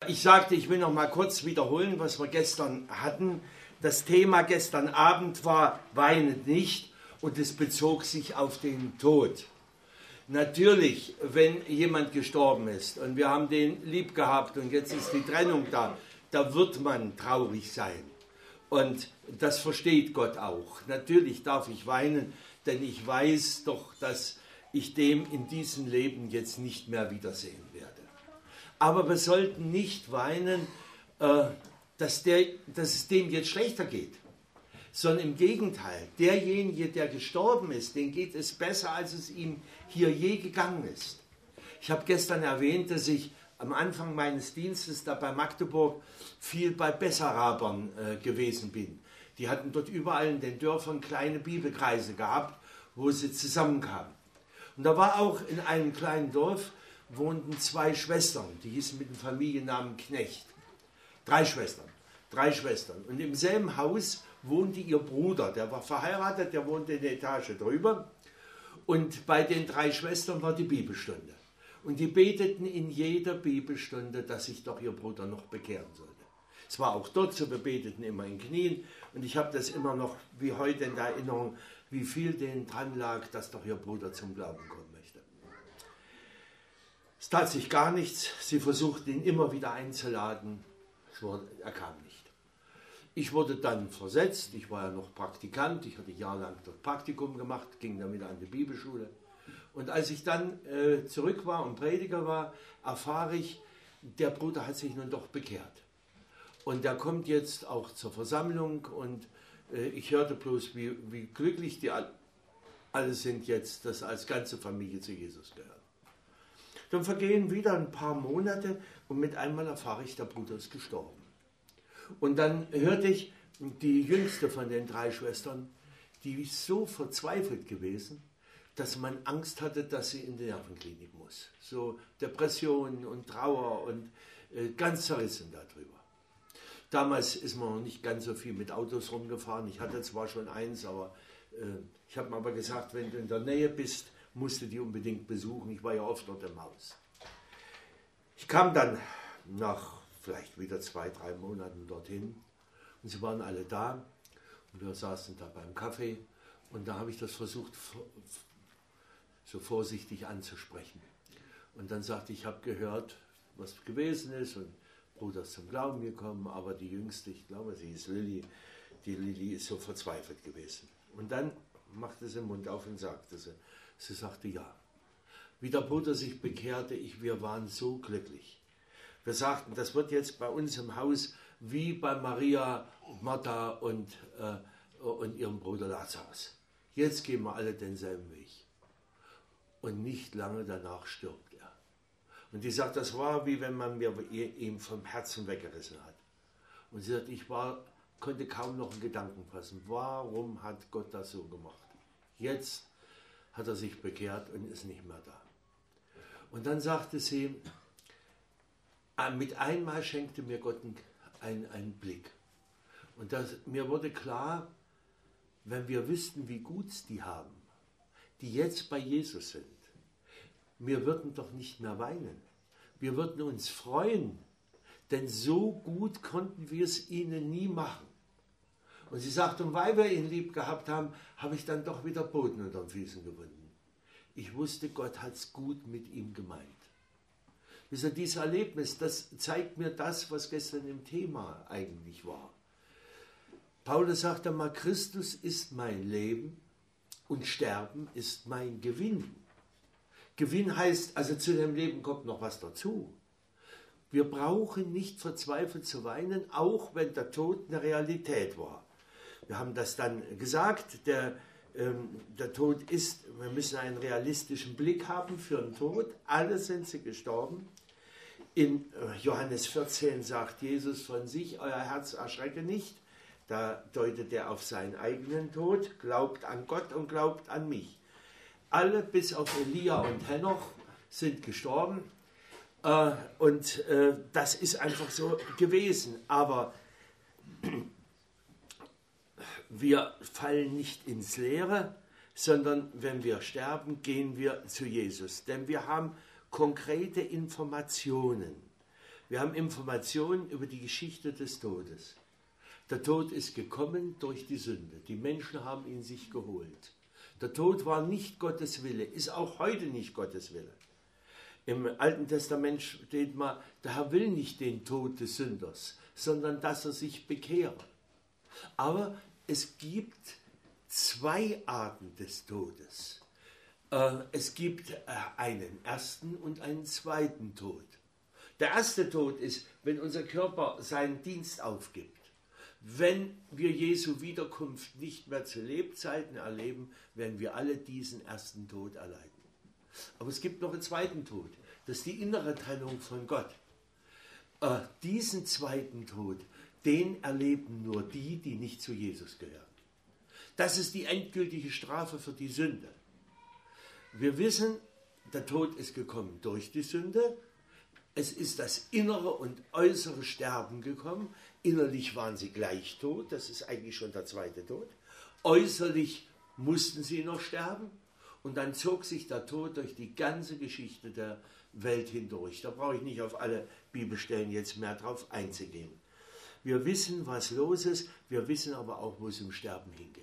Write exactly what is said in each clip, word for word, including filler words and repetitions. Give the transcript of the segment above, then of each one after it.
ich sagte, ich will noch mal kurz wiederholen, was wir gestern hatten. Das Thema gestern Abend war Weinet nicht und es bezog sich auf den Tod. Natürlich, wenn jemand gestorben ist und wir haben den lieb gehabt und jetzt ist die Trennung da, da wird man traurig sein. Und das versteht Gott auch. Natürlich darf ich weinen, denn ich weiß doch, dass ich dem in diesem Leben jetzt nicht mehr wiedersehen werde. Aber wir sollten nicht weinen, äh, dass, der, dass es dem jetzt schlechter geht, sondern im Gegenteil, derjenige, der gestorben ist, dem geht es besser, als es ihm hier je gegangen ist. Ich habe gestern erwähnt, dass ich am Anfang meines Dienstes da bei Magdeburg viel bei Bessarabern äh, gewesen bin. Die hatten dort überall in den Dörfern kleine Bibelkreise gehabt, wo sie zusammenkamen. Und da war auch in einem kleinen Dorf, wohnten zwei Schwestern, die hießen mit dem Familiennamen Knecht. Drei Schwestern, drei Schwestern. Und im selben Haus wohnte ihr Bruder, der war verheiratet, der wohnte in der Etage drüber. Und bei den drei Schwestern war die Bibelstunde. Und die beteten in jeder Bibelstunde, dass sich doch ihr Bruder noch bekehren sollte. Es war auch dort so, wir beteten immer in Knien. Und ich habe das immer noch wie heute in der Erinnerung, wie viel denen dran lag, dass doch ihr Bruder zum Glauben kommen möchte. Es tat sich gar nichts. Sie versuchten ihn immer wieder einzuladen. Es wurde, er kam nicht. Ich wurde dann versetzt. Ich war ja noch Praktikant. Ich hatte jahrelang dort Praktikum gemacht, ging dann wieder an die Bibelschule. Und als ich dann äh, zurück war und Prediger war, erfahre ich, der Bruder hat sich nun doch bekehrt. Und der kommt jetzt auch zur Versammlung und äh, ich hörte bloß, wie, wie glücklich die all, alle sind jetzt, dass als ganze Familie zu Jesus gehört. Dann vergehen wieder ein paar Monate und mit einmal erfahre ich, der Bruder ist gestorben. Und dann hörte ich, die jüngste von den drei Schwestern, die ist so verzweifelt gewesen, dass man Angst hatte, dass sie in die Nervenklinik muss. So Depressionen und Trauer und äh, ganz zerrissen darüber. Damals ist man noch nicht ganz so viel mit Autos rumgefahren. Ich hatte zwar schon eins, aber äh, ich habe mir aber gesagt, wenn du in der Nähe bist, musst du die unbedingt besuchen. Ich war ja oft dort im Haus. Ich kam dann nach vielleicht wieder zwei, drei Monaten dorthin und sie waren alle da und wir saßen da beim Kaffee und da habe ich das versucht, so vorsichtig anzusprechen. Und dann sagte ich, ich habe gehört, was gewesen ist und Bruder ist zum Glauben gekommen, aber die Jüngste, ich glaube, sie ist Lilly, die Lilly ist so verzweifelt gewesen. Und dann machte sie den Mund auf und sagte sie, sie sagte ja. Wie der Bruder sich bekehrte, ich, wir waren so glücklich. Wir sagten, das wird jetzt bei uns im Haus wie bei Maria, Martha und, äh, und ihrem Bruder Lazarus. Jetzt gehen wir alle denselben Weg. Und nicht lange danach stirbt er. Und die sagt, das war wie wenn man mir ihm vom Herzen weggerissen hat. Und sie sagt, ich war, konnte kaum noch einen Gedanken fassen. Warum hat Gott das so gemacht? Jetzt hat er sich bekehrt und ist nicht mehr da. Und dann sagte sie, mit einmal schenkte mir Gott einen, einen Blick. Und das, mir wurde klar, wenn wir wüssten, wie gut es die haben, die jetzt bei Jesus sind, wir würden doch nicht mehr weinen. Wir würden uns freuen, denn so gut konnten wir es ihnen nie machen. Und sie sagt, und weil wir ihn lieb gehabt haben, habe ich dann doch wieder Boden unter den Füßen gefunden. Ich wusste, Gott hat es gut mit ihm gemeint. Dieses Erlebnis, das zeigt mir das, was gestern im Thema eigentlich war. Paulus sagt einmal, Christus ist mein Leben und Sterben ist mein Gewinn. Gewinn heißt, also zu dem Leben kommt noch was dazu. Wir brauchen nicht verzweifelt zu weinen, auch wenn der Tod eine Realität war. Wir haben das dann gesagt, der, ähm, der Tod ist, wir müssen einen realistischen Blick haben für den Tod. Alle sind sie gestorben. In Johannes vierzehn sagt Jesus von sich, euer Herz erschrecke nicht. Da deutet er auf seinen eigenen Tod, glaubt an Gott und glaubt an mich. Alle bis auf Elia und Henoch sind gestorben äh, und äh, das ist einfach so gewesen. Aber wir fallen nicht ins Leere, sondern wenn wir sterben, gehen wir zu Jesus. Denn wir haben konkrete Informationen. Wir haben Informationen über die Geschichte des Todes. Der Tod ist gekommen durch die Sünde. Die Menschen haben ihn sich geholt. Der Tod war nicht Gottes Wille, ist auch heute nicht Gottes Wille. Im Alten Testament steht mal, der Herr will nicht den Tod des Sünders, sondern dass er sich bekehre. Aber es gibt zwei Arten des Todes. Es gibt einen ersten und einen zweiten Tod. Der erste Tod ist, wenn unser Körper seinen Dienst aufgibt. Wenn wir Jesu Wiederkunft nicht mehr zu Lebzeiten erleben, werden wir alle diesen ersten Tod erleiden. Aber es gibt noch einen zweiten Tod. Das ist die innere Trennung von Gott. Äh, diesen zweiten Tod, den erleben nur die, die nicht zu Jesus gehören. Das ist die endgültige Strafe für die Sünde. Wir wissen, der Tod ist gekommen durch die Sünde. Es ist das innere und äußere Sterben gekommen. Innerlich waren sie gleich tot, das ist eigentlich schon der zweite Tod. Äußerlich mussten sie noch sterben und dann zog sich der Tod durch die ganze Geschichte der Welt hindurch. Da brauche ich nicht auf alle Bibelstellen jetzt mehr drauf einzugehen. Wir wissen, was los ist, wir wissen aber auch, wo es im Sterben hingeht.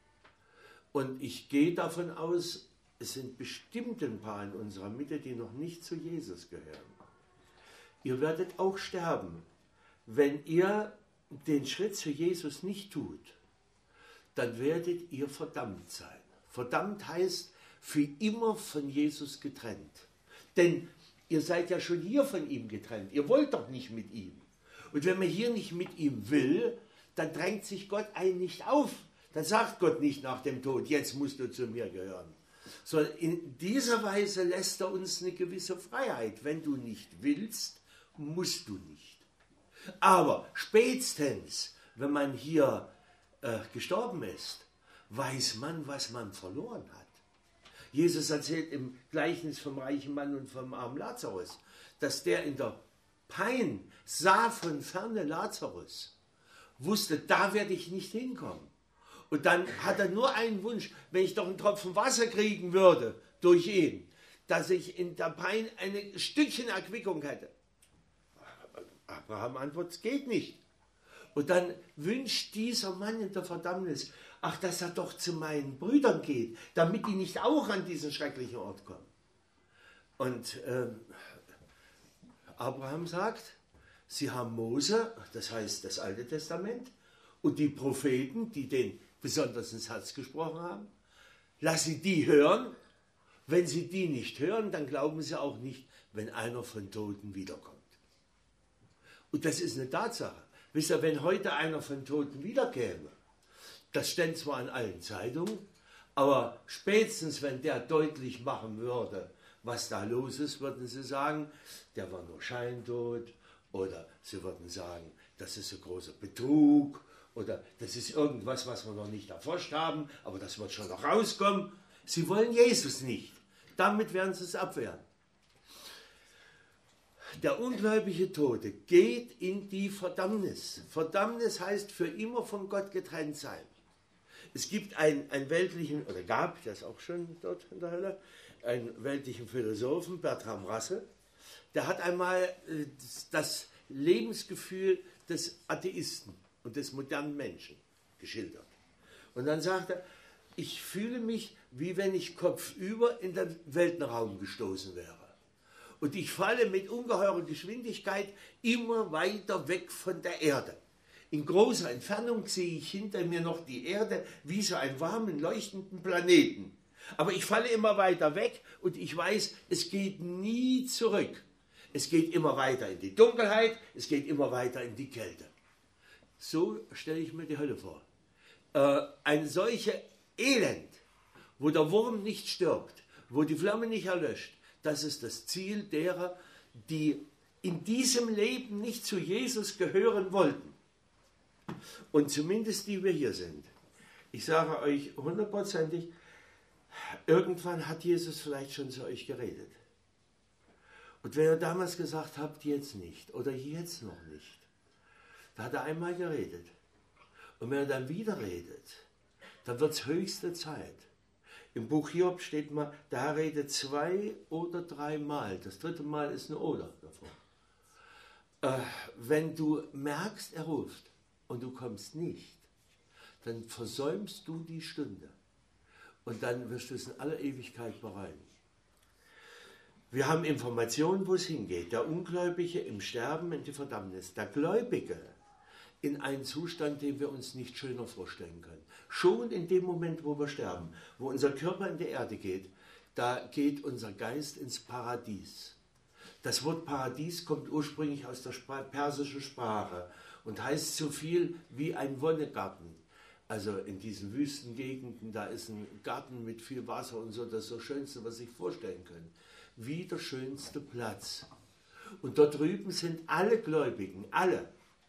Und ich gehe davon aus, es sind bestimmt ein paar in unserer Mitte, die noch nicht zu Jesus gehören. Ihr werdet auch sterben. Wenn ihr den Schritt zu Jesus nicht tut, dann werdet ihr verdammt sein. Verdammt heißt, für immer von Jesus getrennt. Denn ihr seid ja schon hier von ihm getrennt. Ihr wollt doch nicht mit ihm. Und wenn man hier nicht mit ihm will, dann drängt sich Gott einen nicht auf. Dann sagt Gott nicht nach dem Tod, jetzt musst du zu mir gehören. Sondern in dieser Weise lässt er uns eine gewisse Freiheit. Wenn du nicht willst, musst du nicht. Aber spätestens, wenn man hier äh, gestorben ist, weiß man, was man verloren hat. Jesus erzählt im Gleichnis vom reichen Mann und vom armen Lazarus, dass der in der Pein sah von ferne Lazarus, wusste, da werde ich nicht hinkommen. Und dann hat er nur einen Wunsch, wenn ich doch einen Tropfen Wasser kriegen würde durch ihn, dass ich in der Pein ein Stückchen Erquickung hätte. Abraham antwortet, es geht nicht. Und dann wünscht dieser Mann in der Verdammnis, ach, dass er doch zu meinen Brüdern geht, damit die nicht auch an diesen schrecklichen Ort kommen. Und äh, Abraham sagt, sie haben Mose, das heißt das Alte Testament, und die Propheten, die den besonders ins Herz gesprochen haben, lass sie die hören. Wenn sie die nicht hören, dann glauben sie auch nicht, wenn einer von Toten wiederkommt. Und das ist eine Tatsache. Wisst ihr, wenn heute einer von Toten wiederkäme, das stand zwar in allen Zeitungen, aber spätestens, wenn der deutlich machen würde, was da los ist, würden sie sagen, der war nur scheintot, oder sie würden sagen, das ist ein großer Betrug, oder das ist irgendwas, was wir noch nicht erforscht haben, aber das wird schon noch rauskommen. Sie wollen Jesus nicht. Damit werden sie es abwehren. Der ungläubige Tote geht in die Verdammnis. Verdammnis heißt für immer von Gott getrennt sein. Es gibt einen, einen weltlichen, oder gab, der ist auch schon dort in der Hölle, einen weltlichen Philosophen, Bertram Russell, der hat einmal das Lebensgefühl des Atheisten und des modernen Menschen geschildert. Und dann sagt er, ich fühle mich, wie wenn ich kopfüber in den Weltenraum gestoßen wäre. Und ich falle mit ungeheurer Geschwindigkeit immer weiter weg von der Erde. In großer Entfernung sehe ich hinter mir noch die Erde wie so einen warmen, leuchtenden Planeten. Aber ich falle immer weiter weg und ich weiß, es geht nie zurück. Es geht immer weiter in die Dunkelheit, es geht immer weiter in die Kälte. So stelle ich mir die Hölle vor. Äh, ein solches Elend, wo der Wurm nicht stirbt, wo die Flamme nicht erlöscht, das ist das Ziel derer, die in diesem Leben nicht zu Jesus gehören wollten. Und zumindest die wir hier sind. Ich sage euch hundertprozentig, irgendwann hat Jesus vielleicht schon zu euch geredet. Und wenn er damals gesagt habt, jetzt nicht oder jetzt noch nicht, da hat er einmal geredet. Und wenn er dann wieder redet, dann wird es höchste Zeit. Im Buch Hiob steht mal, der Herr redet zwei oder dreimal. Das dritte Mal ist eine Oder davon. Äh, wenn du merkst, er ruft und du kommst nicht, dann versäumst du die Stunde. Und dann wirst du es in aller Ewigkeit bereuen. Wir haben Informationen, wo es hingeht. Der Ungläubige im Sterben in die Verdammnis. Der Gläubige in einen Zustand, den wir uns nicht schöner vorstellen können. Schon in dem Moment, wo wir sterben, wo unser Körper in die Erde geht, da geht unser Geist ins Paradies. Das Wort Paradies kommt ursprünglich aus der Spra- persischen Sprache und heißt so viel wie ein Wonnegarten. Also in diesen Wüstengegenden, da ist ein Garten mit viel Wasser und so, das ist das Schönste, was Sie sich vorstellen können. Wie der schönste Platz. Und dort drüben sind alle Gläubigen, alle.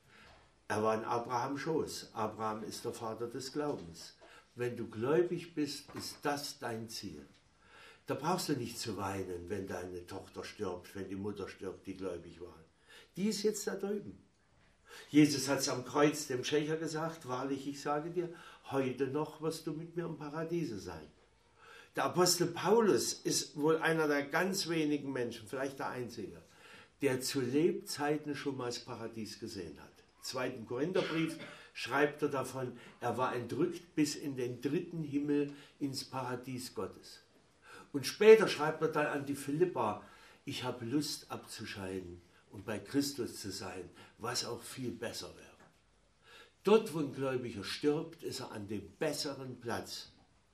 Er war in Abrahams Schoß. Abraham ist der Vater des Glaubens. Wenn du gläubig bist, ist das dein Ziel. Da brauchst du nicht zu weinen, wenn deine Tochter stirbt, wenn die Mutter stirbt, die gläubig war. Die ist jetzt da drüben. Jesus hat es am Kreuz dem Schächer gesagt, wahrlich, ich sage dir, heute noch wirst du mit mir im Paradiese sein. Der Apostel Paulus ist wohl einer der ganz wenigen Menschen, vielleicht der einzige, der zu Lebzeiten schon mal das Paradies gesehen hat. Im zweiten Korintherbrief schreibt er davon, er war entrückt bis in den dritten Himmel ins Paradies Gottes. Und später schreibt er dann an die Philipper, ich habe Lust abzuscheiden und bei Christus zu sein, was auch viel besser wäre. Dort, wo ein Gläubiger stirbt, ist er an dem besseren Platz.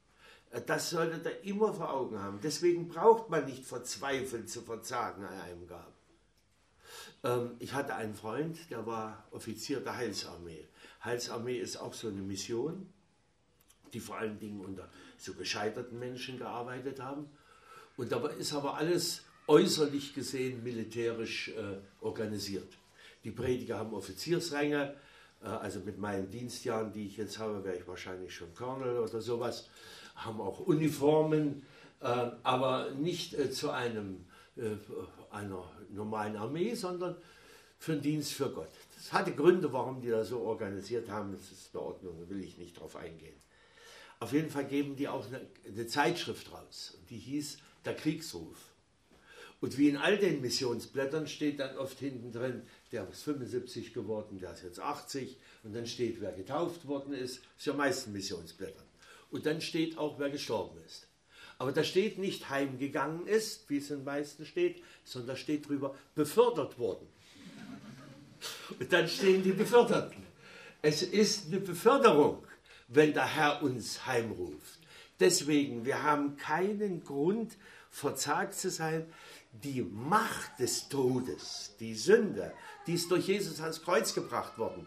Das solltet ihr immer vor Augen haben. Deswegen braucht man nicht verzweifelt zu verzagen an einem Grab. Ähm, ich hatte einen Freund, der war Offizier der Heilsarmee. Heilsarmee ist auch so eine Mission, die vor allen Dingen unter so gescheiterten Menschen gearbeitet haben. Und dabei ist aber alles äußerlich gesehen militärisch äh, organisiert. Die Prediger haben Offiziersränge, äh, also mit meinen Dienstjahren, die ich jetzt habe, wäre ich wahrscheinlich schon Colonel oder sowas, haben auch Uniformen, äh, aber nicht äh, zu einem, äh, einer normalen Armee, sondern für den Dienst für Gott. Das hatte Gründe, warum die das so organisiert haben, das ist in Ordnung, da will ich nicht drauf eingehen. Auf jeden Fall geben die auch eine, eine Zeitschrift raus, die hieß Der Kriegsruf. Und wie in all den Missionsblättern steht dann oft hinten drin, der ist fünfundsiebzig geworden, der ist jetzt achtzig, und dann steht, wer getauft worden ist, das ist ja meisten Missionsblättern. Und dann steht auch, wer gestorben ist. Aber da steht nicht heimgegangen ist, wie es in den meisten steht, sondern da steht drüber, befördert worden. Und dann stehen die Beförderten. Es ist eine Beförderung, wenn der Herr uns heimruft. Deswegen, wir haben keinen Grund, verzagt zu sein. Die Macht des Todes, die Sünde, die ist durch Jesus ans Kreuz gebracht worden.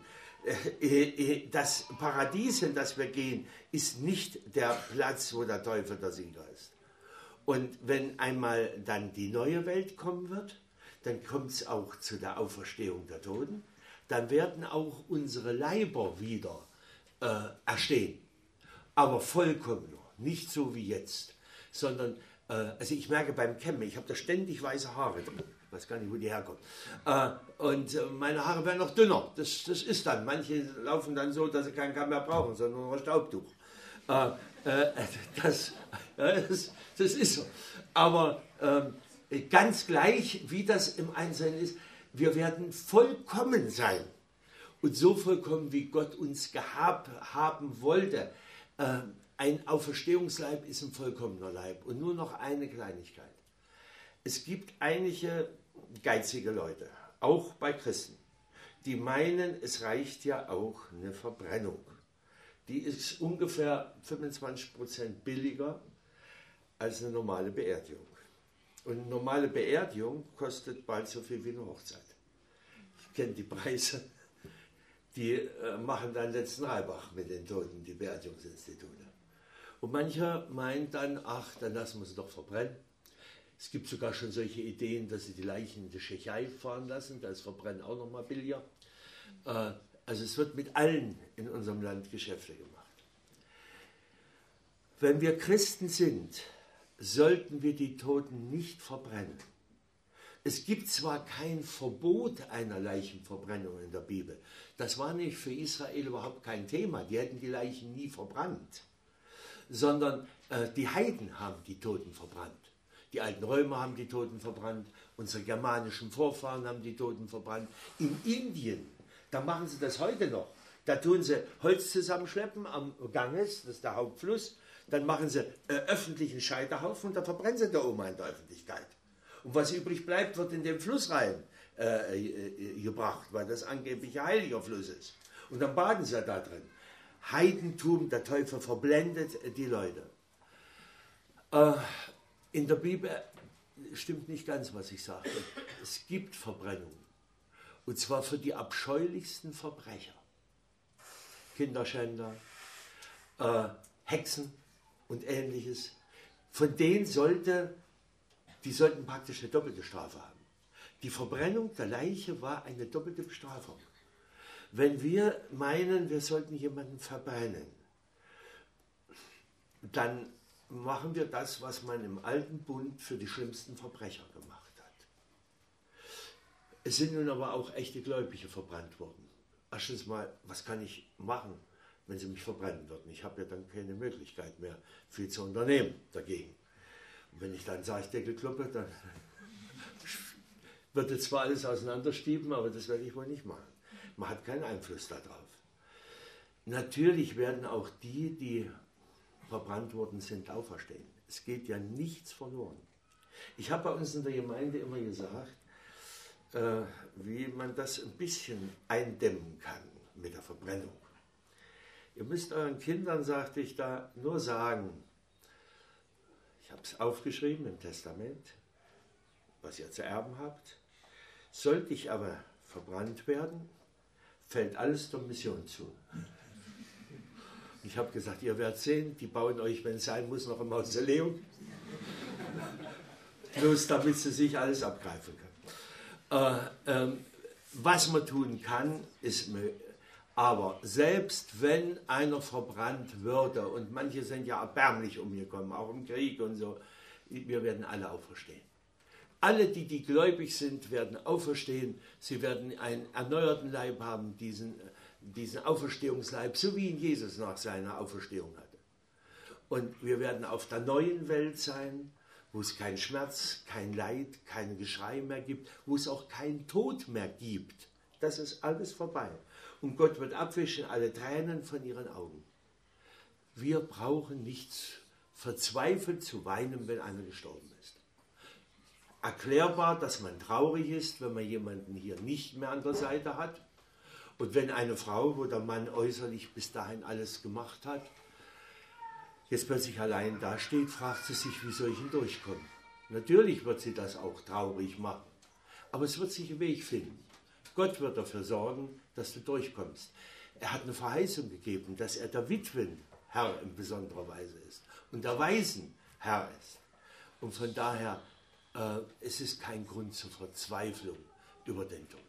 Das Paradies, in das wir gehen, ist nicht der Platz, wo der Teufel der Sieger ist. Und wenn einmal dann die neue Welt kommen wird, dann kommt es auch zu der Auferstehung der Toten. Dann werden auch unsere Leiber wieder äh, erstehen. Aber vollkommener, nicht so wie jetzt, sondern also ich merke beim Kämmen, ich habe da ständig weiße Haare drin. Ich weiß gar nicht, wo die herkommen. Und meine Haare werden noch dünner. Das, das ist dann. Manche laufen dann so, dass sie keinen Kamm mehr brauchen, sondern nur ein Staubtuch. Das, das, das ist so. Aber ganz gleich, wie das im Einzelnen ist, wir werden vollkommen sein. Und so vollkommen, wie Gott uns gehabt haben wollte. Ein Auferstehungsleib ist ein vollkommener Leib. Und nur noch eine Kleinigkeit. Es gibt einige geizige Leute, auch bei Christen, die meinen, es reicht ja auch eine Verbrennung. Die ist ungefähr fünfundzwanzig Prozent billiger als eine normale Beerdigung. Und eine normale Beerdigung kostet bald so viel wie eine Hochzeit. Ich kenne die Preise. Die äh, machen dann letzten Reibach mit den Toten, die Beerdigungsinstitute. Und mancher meint dann, ach, dann lassen wir sie doch verbrennen. Es gibt sogar schon solche Ideen, dass sie die Leichen in die Tschechei fahren lassen, da ist Verbrennen auch nochmal billiger. Äh, also es wird mit allen in unserem Land Geschäfte gemacht. Wenn wir Christen sind, sollten wir die Toten nicht verbrennen. Es gibt zwar kein Verbot einer Leichenverbrennung in der Bibel. Das war nicht für Israel überhaupt kein Thema. Die hätten die Leichen nie verbrannt. Sondern äh, die Heiden haben die Toten verbrannt. Die alten Römer haben die Toten verbrannt Unsere germanischen Vorfahren haben die Toten verbrannt. In Indien, da machen sie das heute noch. Da tun sie Holz zusammenschleppen am Ganges, das ist der Hauptfluss. Dann machen sie äh, öffentlichen Scheiterhaufen und da verbrennen sie da oben in der Öffentlichkeit. Und was übrig bleibt, wird in den Fluss rein äh, äh, gebracht, weil das angeblich ein heiliger Fluss ist. Und dann baden sie da drin. Heidentum, der Teufel verblendet die Leute. Äh, in der Bibel stimmt nicht ganz, was ich sage. Es gibt Verbrennungen. Und zwar für die abscheulichsten Verbrecher. Kinderschänder, äh, Hexen und Ähnliches. Von denen sollte, die sollten praktisch eine doppelte Strafe haben. Die Verbrennung der Leiche war eine doppelte Bestrafung. Wenn wir meinen, wir sollten jemanden verbrennen, dann machen wir das, was man im Alten Bund für die schlimmsten Verbrecher gemacht hat. Es sind nun aber auch echte Gläubige verbrannt worden. Erstens mal, was kann ich machen, wenn sie mich verbrennen würden? Ich habe ja dann keine Möglichkeit mehr, viel zu unternehmen dagegen. Und wenn ich dann Sargdeckel kloppe, dann würde zwar alles auseinanderstieben, aber das werde ich wohl nicht machen. Man hat keinen Einfluss darauf. Natürlich werden auch die, die verbrannt worden sind, auferstehen. Es geht ja nichts verloren. Ich habe bei uns in der Gemeinde immer gesagt, äh, wie man das ein bisschen eindämmen kann mit der Verbrennung. Ihr müsst euren Kindern, sagte ich da, nur sagen, ich habe es aufgeschrieben im Testament, was ihr zu erben habt. Sollte ich aber verbrannt werden, fällt alles der Mission zu. Ich habe gesagt, ihr werdet sehen, die bauen euch, wenn es sein muss, noch ein Mausoleum. Bloß damit sie sich alles abgreifen können. Äh, ähm, was man tun kann, ist, aber selbst wenn einer verbrannt würde, und manche sind ja erbärmlich umgekommen, auch im Krieg und so, wir werden alle auferstehen. Alle, die, die gläubig sind, werden auferstehen. Sie werden einen erneuerten Leib haben, diesen, diesen Auferstehungsleib, so wie ihn Jesus nach seiner Auferstehung hatte. Und wir werden auf der neuen Welt sein, wo es keinen Schmerz, kein Leid, kein Geschrei mehr gibt, wo es auch keinen Tod mehr gibt. Das ist alles vorbei. Und Gott wird abwischen alle Tränen von ihren Augen. Wir brauchen nichts verzweifelt zu weinen, wenn einer gestorben ist. Erklärbar, dass man traurig ist, wenn man jemanden hier nicht mehr an der Seite hat. Und wenn eine Frau, wo der Mann äußerlich bis dahin alles gemacht hat, jetzt plötzlich allein dasteht, fragt sie sich, wie soll ich denn durchkommen? Natürlich wird sie das auch traurig machen. Aber es wird sich einen Weg finden. Gott wird dafür sorgen, dass du durchkommst. Er hat eine Verheißung gegeben, dass er der Witwen Herr in besonderer Weise ist und der Waisen Herr ist. Und von daher, äh, es ist kein Grund zur Verzweiflung über den Tod.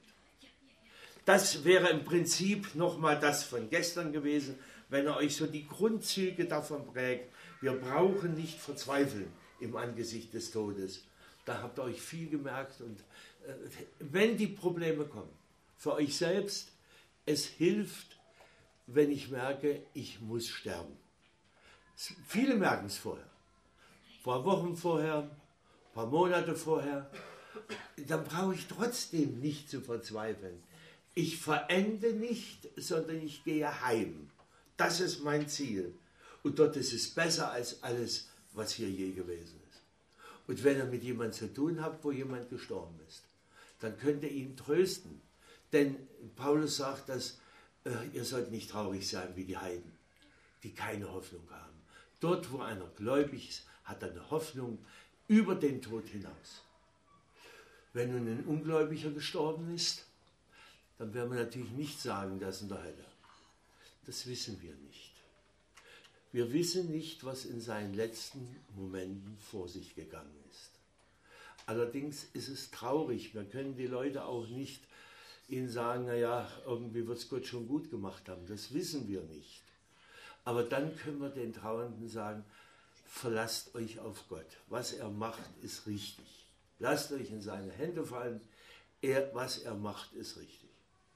Das wäre im Prinzip nochmal das von gestern gewesen, wenn er euch so die Grundzüge davon prägt. Wir brauchen nicht verzweifeln im Angesicht des Todes. Da habt ihr euch viel gemerkt. Und äh, wenn die Probleme kommen, für euch selbst, es hilft, wenn ich merke, ich muss sterben. Viele merken es vorher. Ein paar Wochen vorher, ein paar Monate vorher. Dann brauche ich trotzdem nicht zu verzweifeln. Ich verende nicht, sondern ich gehe heim. Das ist mein Ziel. Und dort ist es besser als alles, was hier je gewesen ist. Und wenn ihr mit jemandem zu tun habt, wo jemand gestorben ist, dann könnt ihr ihn trösten. Denn Paulus sagt, dass äh, ihr sollt nicht traurig sein wie die Heiden, die keine Hoffnung haben. Dort, wo einer gläubig ist, hat er eine Hoffnung über den Tod hinaus. Wenn nun ein Ungläubiger gestorben ist, dann werden wir natürlich nicht sagen, das ist in der Hölle. Das wissen wir nicht. Wir wissen nicht, was in seinen letzten Momenten vor sich gegangen ist. Allerdings ist es traurig. Wir können die Leute auch nicht ihnen sagen, naja, irgendwie wird es Gott schon gut gemacht haben. Das wissen wir nicht. Aber dann können wir den Trauernden sagen, verlasst euch auf Gott. Was er macht, ist richtig. Lasst euch in seine Hände fallen. Er, was er macht, ist richtig.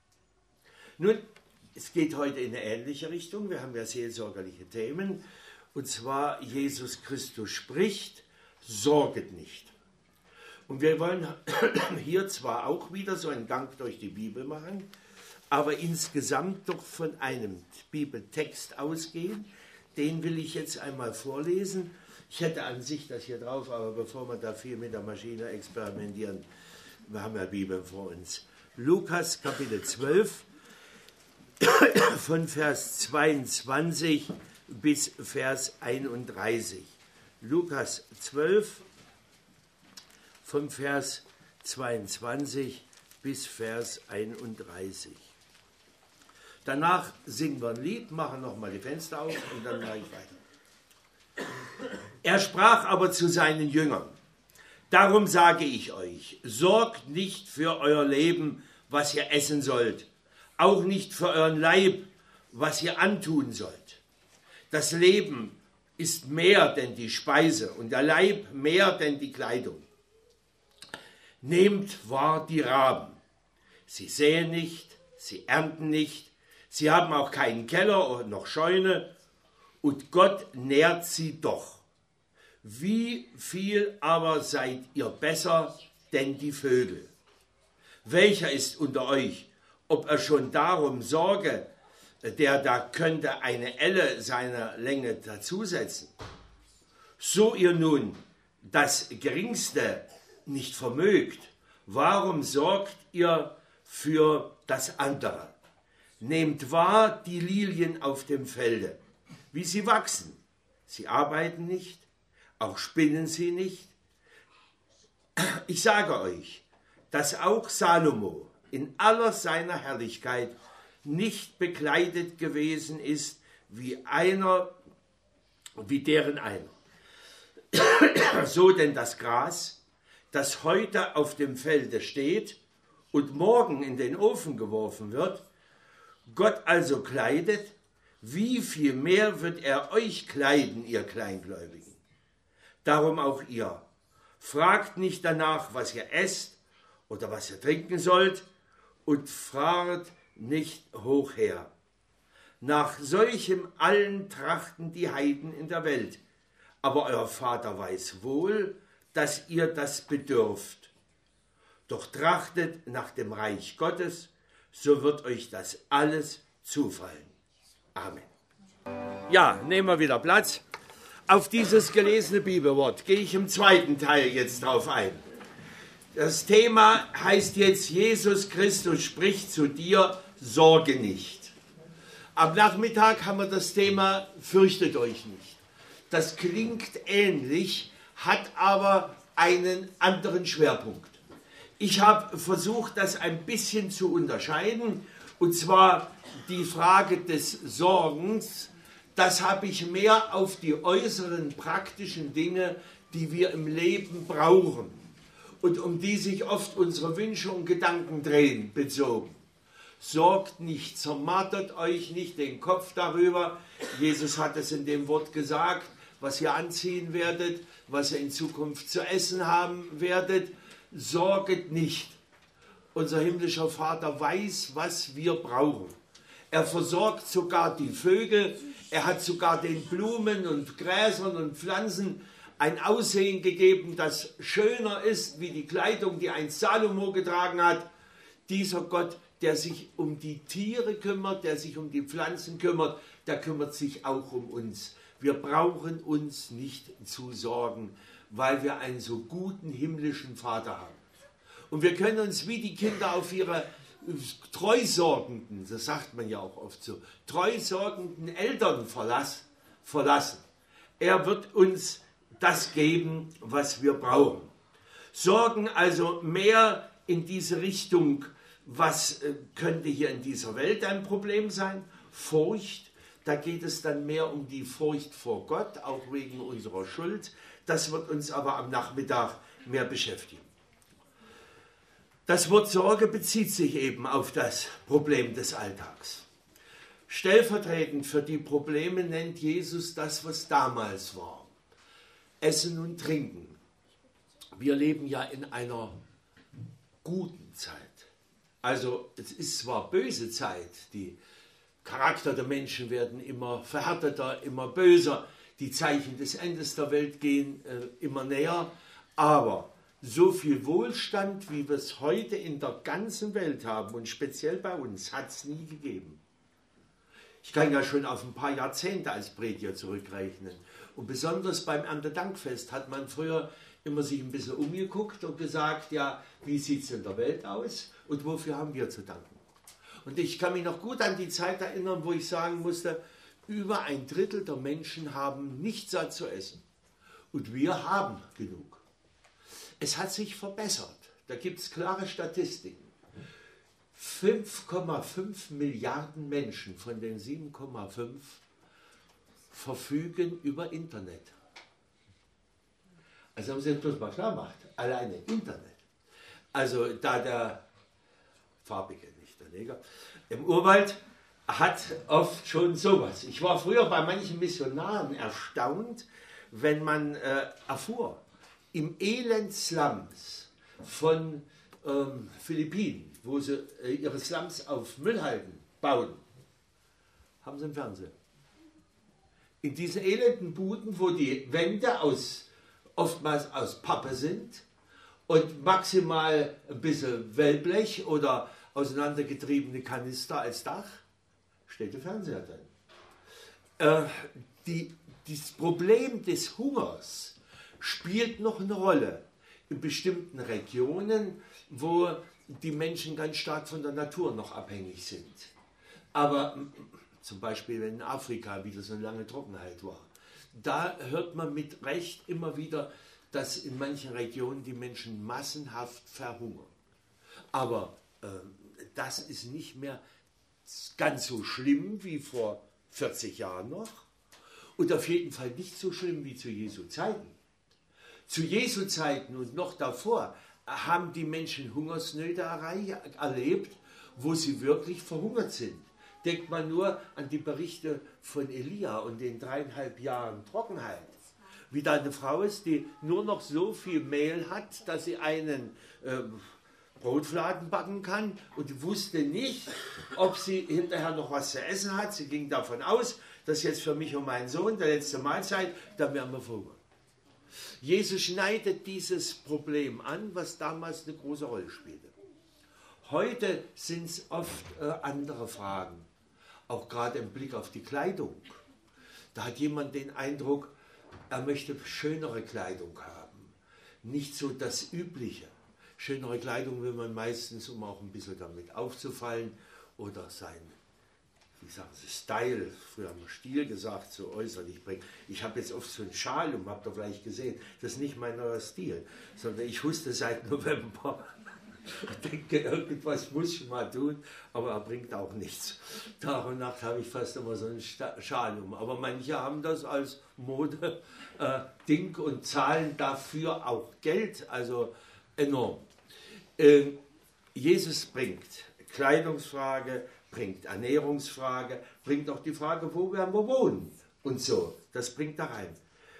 Nun, es geht heute in eine ähnliche Richtung. Wir haben ja seelsorgerliche Themen. Und zwar, Jesus Christus spricht, sorget nicht. Und wir wollen hier zwar auch wieder so einen Gang durch die Bibel machen, aber insgesamt doch von einem Bibeltext ausgehen. Den will ich jetzt einmal vorlesen. Ich hätte an sich das hier drauf, aber bevor wir da viel mit der Maschine experimentieren, wir haben ja Bibel vor uns. Lukas Kapitel zwölf, von Vers zweiundzwanzig bis Vers einunddreißig. Lukas zwölf, von Vers zweiundzwanzig bis Vers einunddreißig. Danach singen wir ein Lied, machen nochmal die Fenster auf und dann mache ich weiter. Er sprach aber zu seinen Jüngern: Darum sage ich euch, sorgt nicht für euer Leben, was ihr essen sollt, auch nicht für euren Leib, was ihr antun sollt. Das Leben ist mehr denn die Speise und der Leib mehr denn die Kleidung. Nehmt wahr die Raben. Sie säen nicht, sie ernten nicht, sie haben auch keinen Keller noch Scheune, und Gott nährt sie doch. Wie viel aber seid ihr besser denn die Vögel? Welcher ist unter euch, ob er schon darum sorge, der da könnte eine Elle seiner Länge dazusetzen? So ihr nun das Geringste nicht vermögt, warum sorgt ihr für das andere? Nehmt wahr die Lilien auf dem Felde, wie sie wachsen. Sie arbeiten nicht, auch spinnen sie nicht. Ich sage euch, dass auch Salomo in aller seiner Herrlichkeit nicht bekleidet gewesen ist wie einer, wie deren einer. So denn das Gras, das heute auf dem Felde steht und morgen in den Ofen geworfen wird, Gott also kleidet, wie viel mehr wird er euch kleiden, ihr Kleingläubigen? Darum auch ihr. Fragt nicht danach, was ihr esst oder was ihr trinken sollt, und fahret nicht hoch her. Nach solchem allen trachten die Heiden in der Welt, aber euer Vater weiß wohl, dass ihr das bedürft. Doch trachtet nach dem Reich Gottes, so wird euch das alles zufallen. Amen. Ja, nehmen wir wieder Platz. Auf dieses gelesene Bibelwort gehe ich im zweiten Teil jetzt drauf ein. Das Thema heißt jetzt: Jesus Christus spricht zu dir, sorge nicht. Am Nachmittag haben wir das Thema: fürchtet euch nicht. Das klingt ähnlich, hat aber einen anderen Schwerpunkt. Ich habe versucht, das ein bisschen zu unterscheiden, und zwar die Frage des Sorgens, das habe ich mehr auf die äußeren praktischen Dinge, die wir im Leben brauchen und um die sich oft unsere Wünsche und Gedanken drehen, bezogen. Sorgt nicht, zermartert euch nicht den Kopf darüber. Jesus hat es in dem Wort gesagt, was ihr anziehen werdet, was ihr in Zukunft zu essen haben werdet. Sorget nicht. Unser himmlischer Vater weiß, was wir brauchen. Er versorgt sogar die Vögel. Er hat sogar den Blumen und Gräsern und Pflanzen ein Aussehen gegeben, das schöner ist wie die Kleidung, die einst Salomo getragen hat. Dieser Gott, der sich um die Tiere kümmert, der sich um die Pflanzen kümmert, der kümmert sich auch um uns. Wir brauchen uns nicht zu sorgen, weil wir einen so guten himmlischen Vater haben. Und wir können uns wie die Kinder auf ihre treusorgenden, das sagt man ja auch oft so, treusorgenden Eltern verlassen. Er wird uns das geben, was wir brauchen. Sorgen also mehr in diese Richtung, was könnte hier in dieser Welt ein Problem sein? Furcht, da geht es dann mehr um die Furcht vor Gott, auch wegen unserer Schuld. Das wird uns aber am Nachmittag mehr beschäftigen. Das Wort Sorge bezieht sich eben auf das Problem des Alltags. Stellvertretend für die Probleme nennt Jesus das, was damals war. Essen und Trinken. Wir leben ja in einer guten Zeit. Also es ist zwar böse Zeit, die Charakter der Menschen werden immer verhärteter, immer böser, die Zeichen des Endes der Welt gehen äh, immer näher, aber so viel Wohlstand, wie wir es heute in der ganzen Welt haben und speziell bei uns, hat es nie gegeben. Ich kann ja schon auf ein paar Jahrzehnte als Prediger zurückrechnen. Und besonders beim Erntedankfest hat man früher immer sich ein bisschen umgeguckt und gesagt, ja, wie sieht es in der Welt aus und wofür haben wir zu danken? Und ich kann mich noch gut an die Zeit erinnern, wo ich sagen musste, über ein Drittel der Menschen haben nichts satt zu essen. Und wir haben genug. Es hat sich verbessert. Da gibt es klare Statistiken. fünf Komma fünf Milliarden Menschen von den sieben Komma fünf verfügen über Internet. Also haben Sie das bloß mal klar gemacht. Alleine Internet. Also da der Farbige, nicht der Neger, im Urwald hat oft schon sowas. Ich war früher bei manchen Missionaren erstaunt, wenn man äh, erfuhr, im Elend Slums von ähm, Philippinen, wo sie äh, ihre Slums auf Müllhalden bauen, haben sie einen Fernseher. In diesen elenden Buden, wo die Wände aus, oftmals aus Pappe sind und maximal ein bisschen Wellblech oder auseinandergetriebene Kanister als Dach, steht der Fernseher drin. Äh, die, das Problem des Hungers spielt noch eine Rolle in bestimmten Regionen, wo die Menschen ganz stark von der Natur noch abhängig sind. Aber zum Beispiel, wenn in Afrika wieder so eine lange Trockenheit war, da hört man mit Recht immer wieder, dass in manchen Regionen die Menschen massenhaft verhungern. Aber äh, das ist nicht mehr ganz so schlimm wie vor vierzig Jahren noch und auf jeden Fall nicht so schlimm wie zu Jesu Zeiten. Zu Jesu Zeiten und noch davor haben die Menschen Hungersnöte erlebt, wo sie wirklich verhungert sind. Denkt man nur an die Berichte von Elia und den dreieinhalb Jahren Trockenheit. Wie da eine Frau ist, die nur noch so viel Mehl hat, dass sie einen äh, Brotfladen backen kann und wusste nicht, ob sie hinterher noch was zu essen hat. Sie ging davon aus, dass jetzt für mich und meinen Sohn der letzte Mahlzeit, dann werden wir verhungern. Jesus schneidet dieses Problem an, was damals eine große Rolle spielte. Heute sind es oft äh, andere Fragen, auch gerade im Blick auf die Kleidung. Da hat jemand den Eindruck, er möchte schönere Kleidung haben, nicht so das Übliche. Schönere Kleidung will man meistens, um auch ein bisschen damit aufzufallen oder sein, wie sagen Sie, Style, früher haben wir Stil gesagt, so äußerlich bringen. Ich habe jetzt oft so einen Schal um, habt ihr vielleicht gesehen, das ist nicht mein neuer Stil, sondern ich huste seit November. Ich denke, irgendwas muss ich mal tun, aber er bringt auch nichts. Tag und Nacht habe ich fast immer so einen Schal um. Aber manche haben das als Mode-Ding äh, und zahlen dafür auch Geld, also enorm. Äh, Jesus bringt Kleidungsfrage, bringt Ernährungsfrage, bringt auch die Frage, wo werden wir wohnen und so. Das bringt da rein.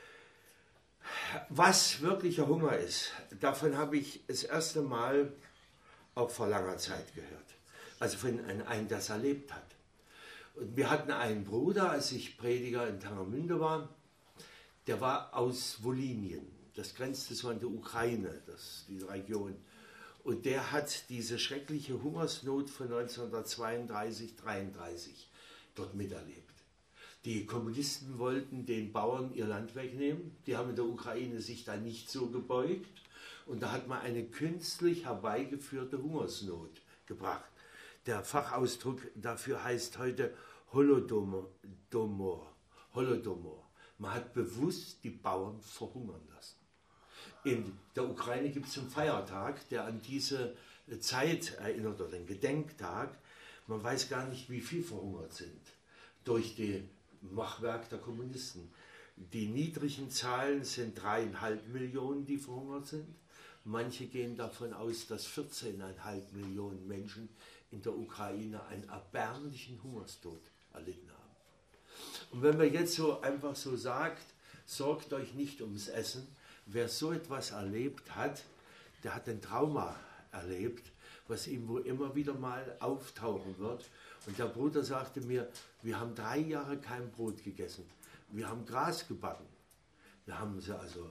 Was wirklicher Hunger ist, davon habe ich das erste Mal auch vor langer Zeit gehört. Also von einem, der es erlebt hat. Und wir hatten einen Bruder, als ich Prediger in Tangermünde war, der war aus Wolinien. Das grenzte so an die Ukraine, das, diese Region. Und der hat diese schreckliche Hungersnot von neunzehnhundertzweiunddreißig, dreiunddreißig dort miterlebt. Die Kommunisten wollten den Bauern ihr Land wegnehmen. Die haben in der Ukraine sich da nicht so gebeugt. Und da hat man eine künstlich herbeigeführte Hungersnot gebracht. Der Fachausdruck dafür heißt heute Holodomor. Holodomor. Man hat bewusst die Bauern verhungern lassen. In der Ukraine gibt es einen Feiertag, der an diese Zeit erinnert, oder den Gedenktag. Man weiß gar nicht, wie viel verhungert sind durch die Machwerk der Kommunisten. Die niedrigen Zahlen sind dreieinhalb Millionen, die verhungert sind. Manche gehen davon aus, dass vierzehneinhalb Millionen Menschen in der Ukraine einen erbärmlichen Hungerstod erlitten haben. Und wenn man jetzt so einfach so sagt, sorgt euch nicht ums Essen, wer so etwas erlebt hat, der hat ein Trauma erlebt, was ihm wohl immer wieder mal auftauchen wird. Und der Bruder sagte mir, wir haben drei Jahre kein Brot gegessen. Wir haben Gras gebacken. Wir haben sie also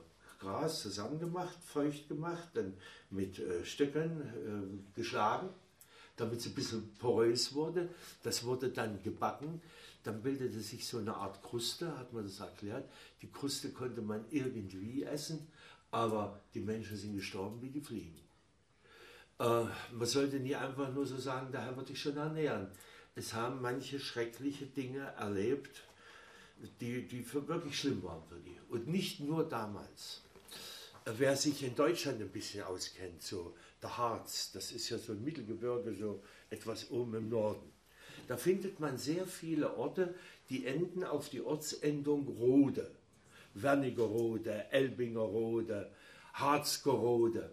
Gras zusammengemacht, feucht gemacht, dann mit äh, Stöckern äh, geschlagen, damit es ein bisschen porös wurde. Das wurde dann gebacken. Dann bildete sich so eine Art Kruste, hat man das erklärt. Die Kruste konnte man irgendwie essen, aber die Menschen sind gestorben wie die Fliegen. Äh, man sollte nie einfach nur so sagen, daher wird dich schon ernähren. Es haben manche schreckliche Dinge erlebt, die, die für wirklich schlimm waren für die. Und nicht nur damals. Wer sich in Deutschland ein bisschen auskennt, so der Harz, das ist ja so ein Mittelgebirge, so etwas oben im Norden. Da findet man sehr viele Orte, die enden auf die Ortsendung Rode. Wernigerode, Elbingerode, Harzgerode.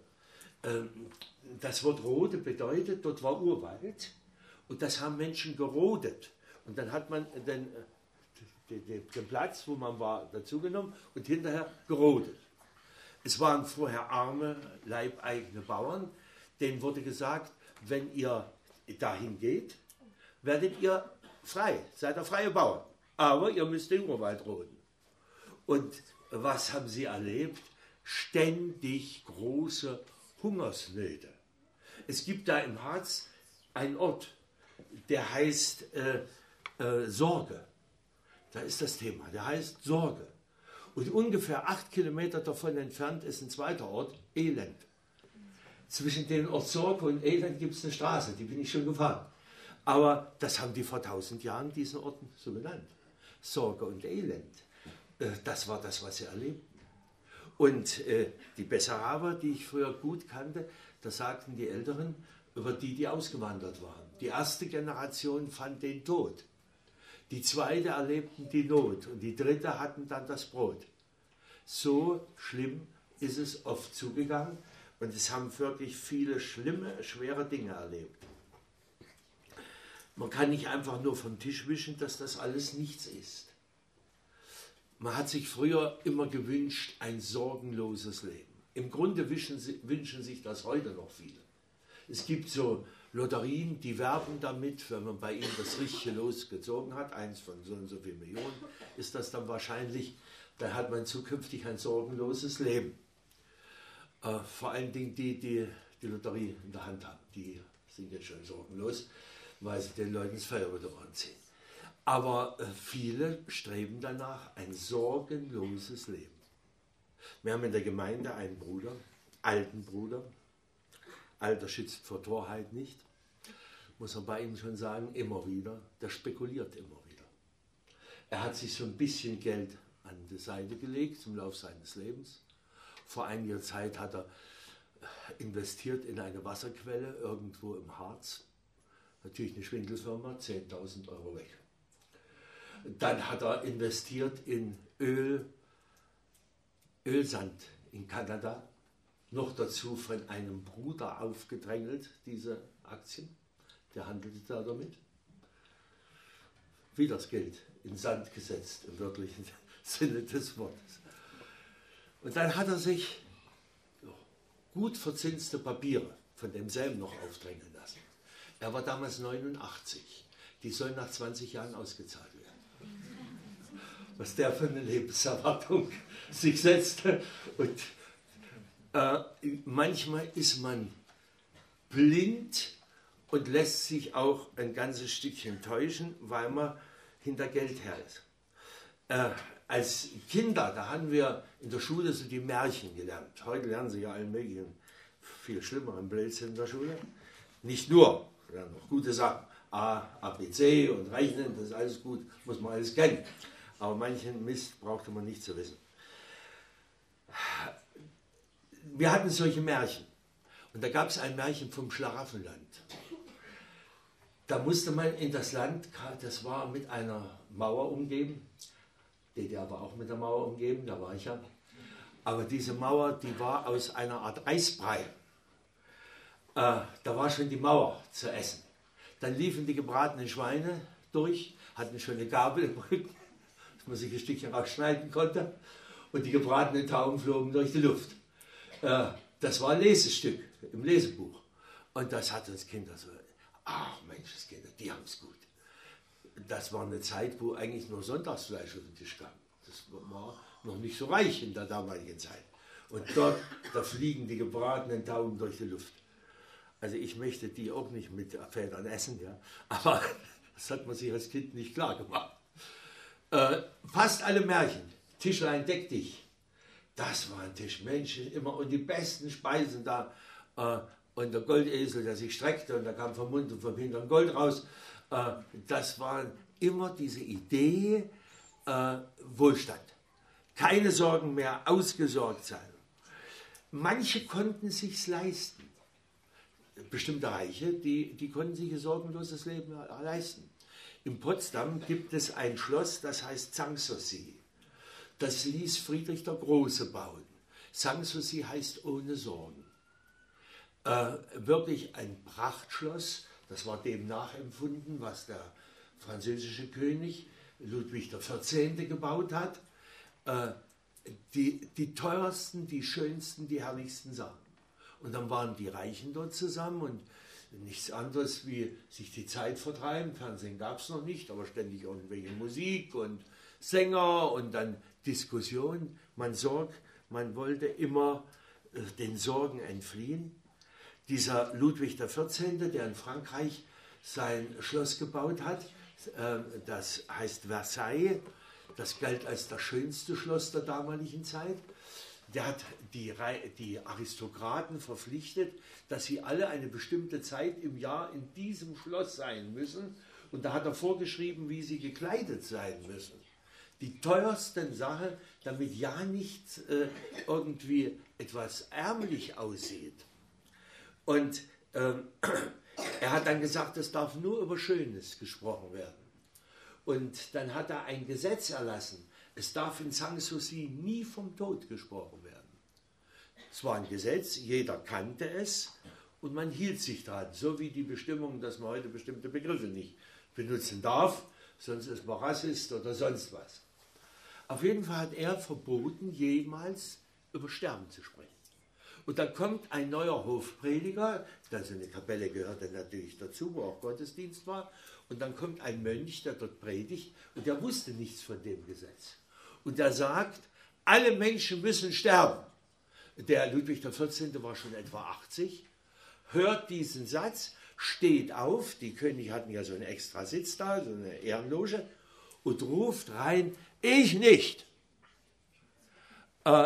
Das Wort Rode bedeutet, dort war Urwald und das haben Menschen gerodet. Und dann hat man den, den, den Platz, wo man war, dazugenommen und hinterher gerodet. Es waren vorher arme, leibeigene Bauern, denen wurde gesagt, wenn ihr dahin geht, werdet ihr frei, seid ihr freie Bauern. Aber ihr müsst den Urwald roden. Und was haben sie erlebt? Ständig große Hungersnöte. Es gibt da im Harz einen Ort, der heißt äh, äh, Sorge. Da ist das Thema, der heißt Sorge. Und ungefähr acht Kilometer davon entfernt ist ein zweiter Ort, Elend. Zwischen dem Ort Sorge und Elend gibt es eine Straße, die bin ich schon gefahren. Aber das haben die vor tausend Jahren diesen Orten so genannt. Sorge und Elend. Äh, das war das, was sie erlebten. Und äh, die Bessaraber, die ich früher gut kannte, da sagten die Älteren über die, die ausgewandert waren. Die erste Generation fand den Tod. Die zweite erlebten die Not und die dritte hatten dann das Brot. So schlimm ist es oft zugegangen und es haben wirklich viele schlimme, schwere Dinge erlebt. Man kann nicht einfach nur vom Tisch wischen, dass das alles nichts ist. Man hat sich früher immer gewünscht, ein sorgenloses Leben. Im Grunde wünschen, wünschen sich das heute noch viele. Es gibt so Lotterien, die werben damit, wenn man bei ihnen das richtige Los gezogen hat, eins von so und so viel Millionen, ist das dann wahrscheinlich, dann hat man zukünftig ein sorgenloses Leben. Äh, vor allen Dingen die, die die Lotterie in der Hand haben, die sind jetzt schon sorgenlos, weil sie den Leuten das Feuer über die Ohren ziehen. Aber äh, viele streben danach ein sorgenloses Leben. Wir haben in der Gemeinde einen Bruder, alten Bruder. Alter schützt vor Torheit nicht. Muss man bei ihm schon sagen, immer wieder. Der spekuliert immer wieder. Er hat sich so ein bisschen Geld an die Seite gelegt im Laufe seines Lebens. Vor einiger Zeit hat er investiert in eine Wasserquelle irgendwo im Harz. Natürlich eine Schwindelfirma, zehntausend Euro weg. Dann hat er investiert in Öl, Ölsand in Kanada. Noch dazu von einem Bruder aufgedrängelt, diese Aktien. Der handelte da damit. Wie das Geld in Sand gesetzt, im wirklichen Sinne des Wortes. Und dann hat er sich gut verzinste Papiere von demselben noch aufdrängen lassen. Er war damals neunundachtzig. Die sollen nach zwanzig Jahren ausgezahlt werden. Was der für eine Lebenserwartung sich setzte. Und äh, manchmal ist man blind und lässt sich auch ein ganzes Stückchen täuschen, weil man hinter Geld her ist. Äh, als Kinder, da haben wir in der Schule so die Märchen gelernt. Heute lernen sie ja allen möglichen, viel schlimmeren Blödsinn in der Schule. Nicht nur, wir lernen noch gute Sachen. A, A, B, C und Rechnen, das ist alles gut, muss man alles kennen. Aber manchen Mist brauchte man nicht zu wissen. Wir hatten solche Märchen. Und da gab es ein Märchen vom Schlaraffenland. Da musste man in das Land, das war mit einer Mauer umgeben. D D R war auch mit der Mauer umgeben, da war ich ja. Aber diese Mauer, die war aus einer Art Eisbrei. Äh, da war schon die Mauer zu essen. Dann liefen die gebratenen Schweine durch, hatten schon eine Gabel im Rücken, dass man sich ein Stückchen rausschneiden konnte. Und die gebratenen Tauben flogen durch die Luft. Äh, das war ein Lesestück im Lesebuch. Und das hat uns Kinder so, ach Mensch, Kinder, die haben es gut. Das war eine Zeit, wo eigentlich nur Sonntagsfleisch auf den Tisch kam. Das war noch nicht so reich in der damaligen Zeit. Und dort, da fliegen die gebratenen Tauben durch die Luft. Also ich möchte die auch nicht mit Federn essen, ja. Aber das hat man sich als Kind nicht klar gemacht. Äh, fast alle Märchen, Tischlein deck dich, das war ein Tisch, Menschen immer und die besten Speisen da. Äh, und der Goldesel, der sich streckte und da kam vom Mund und vom Hintern Gold raus. Äh, das war immer diese Idee, äh, Wohlstand. Keine Sorgen mehr, ausgesorgt sein. Manche konnten sich's leisten. Bestimmte Reiche, die, die konnten sich ein sorgenloses Leben leisten. In Potsdam gibt es ein Schloss, das heißt Sanssouci. Das ließ Friedrich der Große bauen. Sanssouci heißt ohne Sorgen. Äh, wirklich ein Prachtschloss, das war dem nachempfunden, was der französische König Ludwig der Vierzehnte gebaut hat. Äh, die, die teuersten, die schönsten, die herrlichsten Sachen. Und dann waren die Reichen dort zusammen und nichts anderes wie sich die Zeit vertreiben. Fernsehen gab es noch nicht, aber ständig irgendwelche Musik und Sänger und dann Diskussion. Man sorgt, man wollte immer äh, den Sorgen entfliehen. Dieser Ludwig der Vierzehnte, der in Frankreich sein Schloss gebaut hat, äh, das heißt Versailles, das galt als das schönste Schloss der damaligen Zeit. Der hat die, die Aristokraten verpflichtet, dass sie alle eine bestimmte Zeit im Jahr in diesem Schloss sein müssen. Und da hat er vorgeschrieben, wie sie gekleidet sein müssen. Die teuersten Sachen, damit ja nicht äh, irgendwie etwas ärmlich aussieht. Und ähm, er hat dann gesagt, es darf nur über Schönes gesprochen werden. Und dann hat er ein Gesetz erlassen, es darf in Sanssouci nie vom Tod gesprochen werden. Es war ein Gesetz, jeder kannte es und man hielt sich dran, so wie die Bestimmung, dass man heute bestimmte Begriffe nicht benutzen darf, sonst ist man Rassist oder sonst was. Auf jeden Fall hat er verboten, jemals über Sterben zu sprechen. Und dann kommt ein neuer Hofprediger, also eine Kapelle gehörte natürlich dazu, wo auch Gottesdienst war, und dann kommt ein Mönch, der dort predigt, und der wusste nichts von dem Gesetz. Und er sagt, alle Menschen müssen sterben. Der Ludwig der Vierzehnte war schon etwa achtzig, hört diesen Satz, steht auf, die Könige hatten ja so einen extra Sitz da, so eine Ehrenloge, und ruft rein, ich nicht. Äh,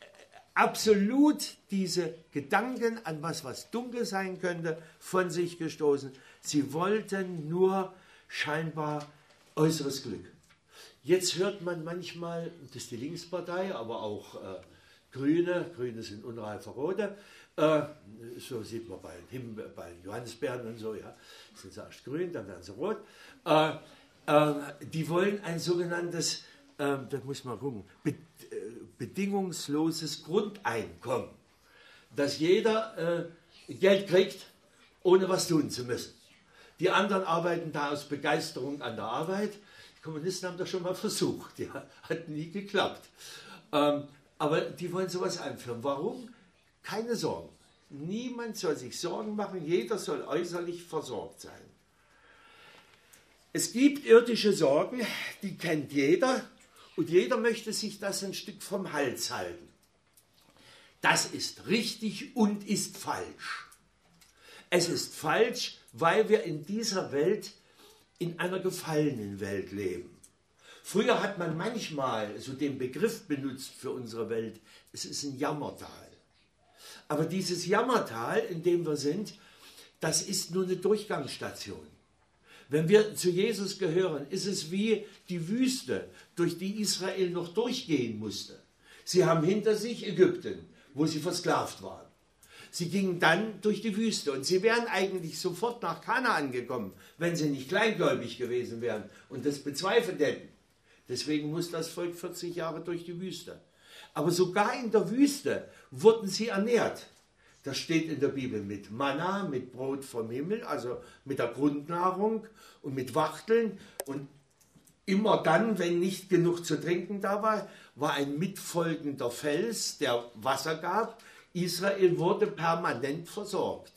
absolut diese Gedanken an was, was dunkel sein könnte, von sich gestoßen. Sie wollten nur scheinbar äußeres Glück. Jetzt hört man manchmal, das ist die Linkspartei, aber auch äh, Grüne, Grüne sind unreife Rote, äh, so sieht man bei, Himbe, bei Johannisbeeren und so, ja, sind sie erst grün, dann werden sie rot. Äh, äh, die wollen ein sogenanntes, äh, das muss man gucken, be, äh, bedingungsloses Grundeinkommen, dass jeder äh, Geld kriegt, ohne was tun zu müssen. Die anderen arbeiten da aus Begeisterung an der Arbeit. Die Kommunisten haben das schon mal versucht, ja, hat nie geklappt. Ähm, aber die wollen sowas einführen. Warum? Keine Sorgen. Niemand soll sich Sorgen machen, jeder soll äußerlich versorgt sein. Es gibt irdische Sorgen, die kennt jeder und jeder möchte sich das ein Stück vom Hals halten. Das ist richtig und ist falsch. Es ist falsch, weil wir in dieser Welt in einer gefallenen Welt leben. Früher hat man manchmal so den Begriff benutzt für unsere Welt, es ist ein Jammertal. Aber dieses Jammertal, in dem wir sind, das ist nur eine Durchgangsstation. Wenn wir zu Jesus gehören, ist es wie die Wüste, durch die Israel noch durchgehen musste. Sie haben hinter sich Ägypten, wo sie versklavt waren. Sie gingen dann durch die Wüste und sie wären eigentlich sofort nach Kanaan gekommen, wenn sie nicht kleingläubig gewesen wären und das bezweifelt hätten. Deswegen muss das Volk vierzig Jahre durch die Wüste. Aber sogar in der Wüste wurden sie ernährt. Das steht in der Bibel mit Manna, mit Brot vom Himmel, also mit der Grundnahrung und mit Wachteln. Und immer dann, wenn nicht genug zu trinken da war, war ein mitfolgender Fels, der Wasser gab. Israel wurde permanent versorgt.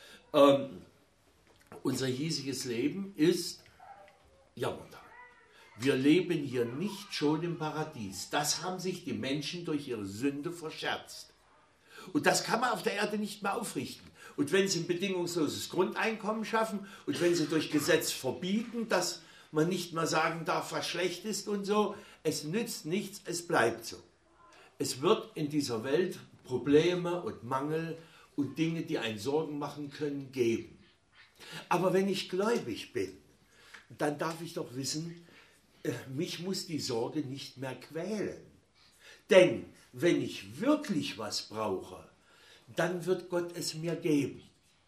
Ähm, unser hiesiges Leben ist Jammertal. Wir leben hier nicht schon im Paradies. Das haben sich die Menschen durch ihre Sünde verscherzt. Und das kann man auf der Erde nicht mehr aufrichten. Und wenn sie ein bedingungsloses Grundeinkommen schaffen und wenn sie durch Gesetz verbieten, dass man nicht mehr sagen darf, was schlecht ist und so, es nützt nichts, es bleibt so. Es wird in dieser Welt Probleme und Mangel und Dinge, die einen Sorgen machen können, geben. Aber wenn ich gläubig bin, dann darf ich doch wissen, mich muss die Sorge nicht mehr quälen. Denn wenn ich wirklich was brauche, dann wird Gott es mir geben.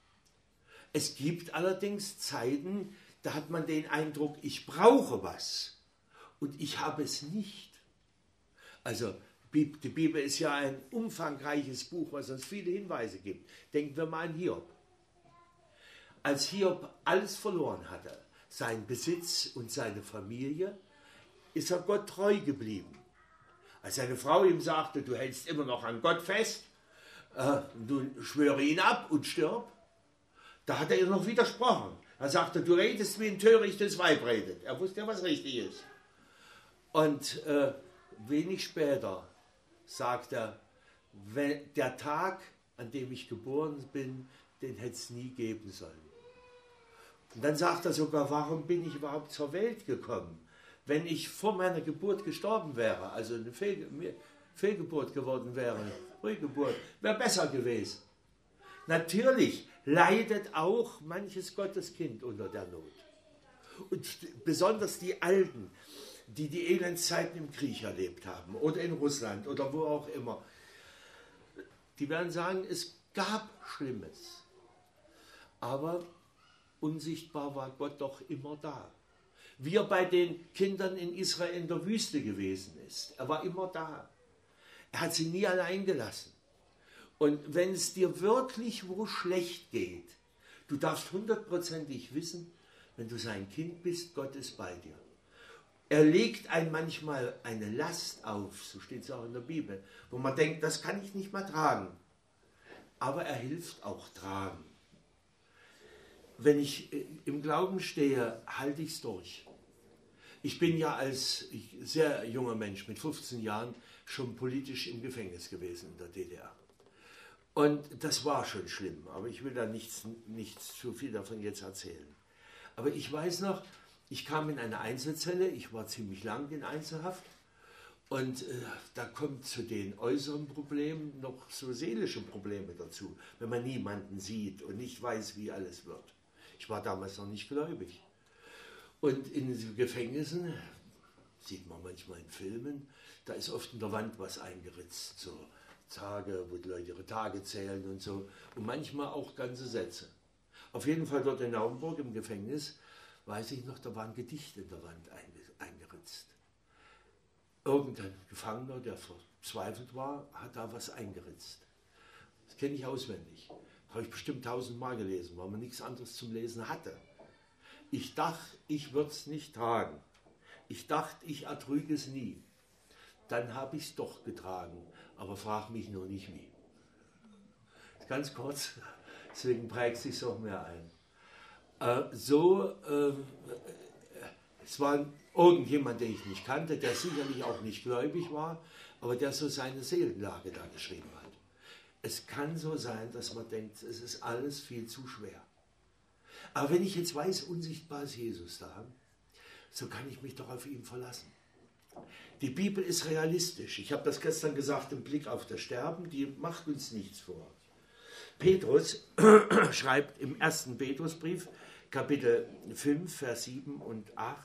Es gibt allerdings Zeiten, da hat man den Eindruck, ich brauche was und ich habe es nicht. Also die Bibel ist ja ein umfangreiches Buch, was uns viele Hinweise gibt. Denken wir mal an Hiob. Als Hiob alles verloren hatte, seinen Besitz und seine Familie, ist er Gott treu geblieben. Als seine Frau ihm sagte, du hältst immer noch an Gott fest, äh, du schwöre ihn ab und stirb, da hat er ihr noch widersprochen. Er sagte, du redest wie ein törichtes Weib redet. Er wusste ja, was richtig ist. Und äh, wenig später sagt er, wenn, der Tag, an dem ich geboren bin, den hätte es nie geben sollen. Und dann sagt er sogar, warum bin ich überhaupt zur Welt gekommen? Wenn ich vor meiner Geburt gestorben wäre, also eine Fehl, Fehlgeburt geworden wäre, eine Frühgeburt, wäre besser gewesen. Natürlich leidet auch manches Gotteskind unter der Not. Und besonders die Alten, die die Elendszeiten im Krieg erlebt haben oder in Russland oder wo auch immer, die werden sagen, es gab Schlimmes. Aber unsichtbar war Gott doch immer da. Wie er bei den Kindern in Israel in der Wüste gewesen ist. Er war immer da. Er hat sie nie allein gelassen. Und wenn es dir wirklich wo schlecht geht, du darfst hundertprozentig wissen, wenn du sein Kind bist, Gott ist bei dir. Er legt einem manchmal eine Last auf, so steht es auch in der Bibel, wo man denkt, das kann ich nicht mehr tragen. Aber er hilft auch tragen. Wenn ich im Glauben stehe, halte ich es durch. Ich bin ja als sehr junger Mensch mit fünfzehn Jahren schon politisch im Gefängnis gewesen in der D D R. Und das war schon schlimm, aber ich will da nichts, nichts zu viel davon jetzt erzählen. Aber ich weiß noch, ich kam in eine Einzelzelle, ich war ziemlich lang in Einzelhaft und äh, da kommt zu den äußeren Problemen noch so seelische Probleme dazu, wenn man niemanden sieht und nicht weiß, wie alles wird. Ich war damals noch nicht gläubig. Und in den Gefängnissen, sieht man manchmal in Filmen, da ist oft in der Wand was eingeritzt, so Tage, wo die Leute ihre Tage zählen und so. Und manchmal auch ganze Sätze. Auf jeden Fall dort in Naumburg im Gefängnis, weiß ich noch, da war ein Gedicht in der Wand eingeritzt. Irgendein Gefangener, der verzweifelt war, hat da was eingeritzt. Das kenne ich auswendig. Habe ich bestimmt tausendmal gelesen, weil man nichts anderes zum Lesen hatte. Ich dachte, ich würde es nicht tragen. Ich dachte, ich ertrüge es nie. Dann habe ich es doch getragen, aber frag mich nur nicht wie. Ganz kurz, deswegen prägt es sich auch mehr ein. Äh, so, äh, es war irgendjemand, den ich nicht kannte, der sicherlich auch nicht gläubig war, aber der so seine Seelenlage da geschrieben hat. Es kann so sein, dass man denkt, es ist alles viel zu schwer. Aber wenn ich jetzt weiß, unsichtbar ist Jesus da, so kann ich mich doch auf ihn verlassen. Die Bibel ist realistisch. Ich habe das gestern gesagt im Blick auf das Sterben, die macht uns nichts vor. Petrus schreibt im ersten Petrusbrief, Kapitel fünf, Vers sieben und acht,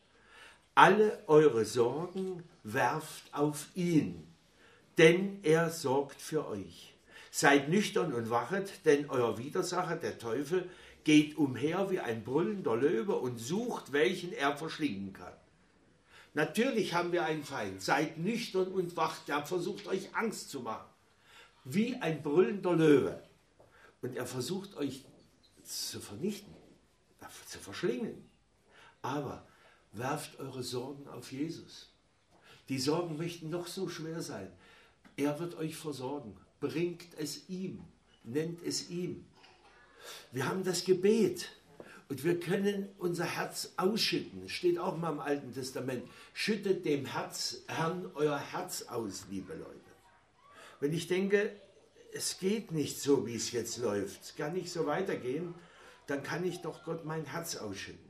alle eure Sorgen werft auf ihn, denn er sorgt für euch. Seid nüchtern und wachet, denn euer Widersacher, der Teufel, geht umher wie ein brüllender Löwe und sucht, welchen er verschlingen kann. Natürlich haben wir einen Feind. Seid nüchtern und wacht. Der versucht euch Angst zu machen. Wie ein brüllender Löwe. Und er versucht euch zu vernichten, zu verschlingen. Aber werft eure Sorgen auf Jesus. Die Sorgen möchten noch so schwer sein. Er wird euch versorgen. Bringt es ihm. Nennt es ihm. Wir haben das Gebet. Und wir können unser Herz ausschütten. Steht auch mal im Alten Testament. Schüttet dem Herz, Herrn euer Herz aus, liebe Leute. Wenn ich denke, es geht nicht so, wie es jetzt läuft, es kann nicht so weitergehen, dann kann ich doch Gott mein Herz ausschütten.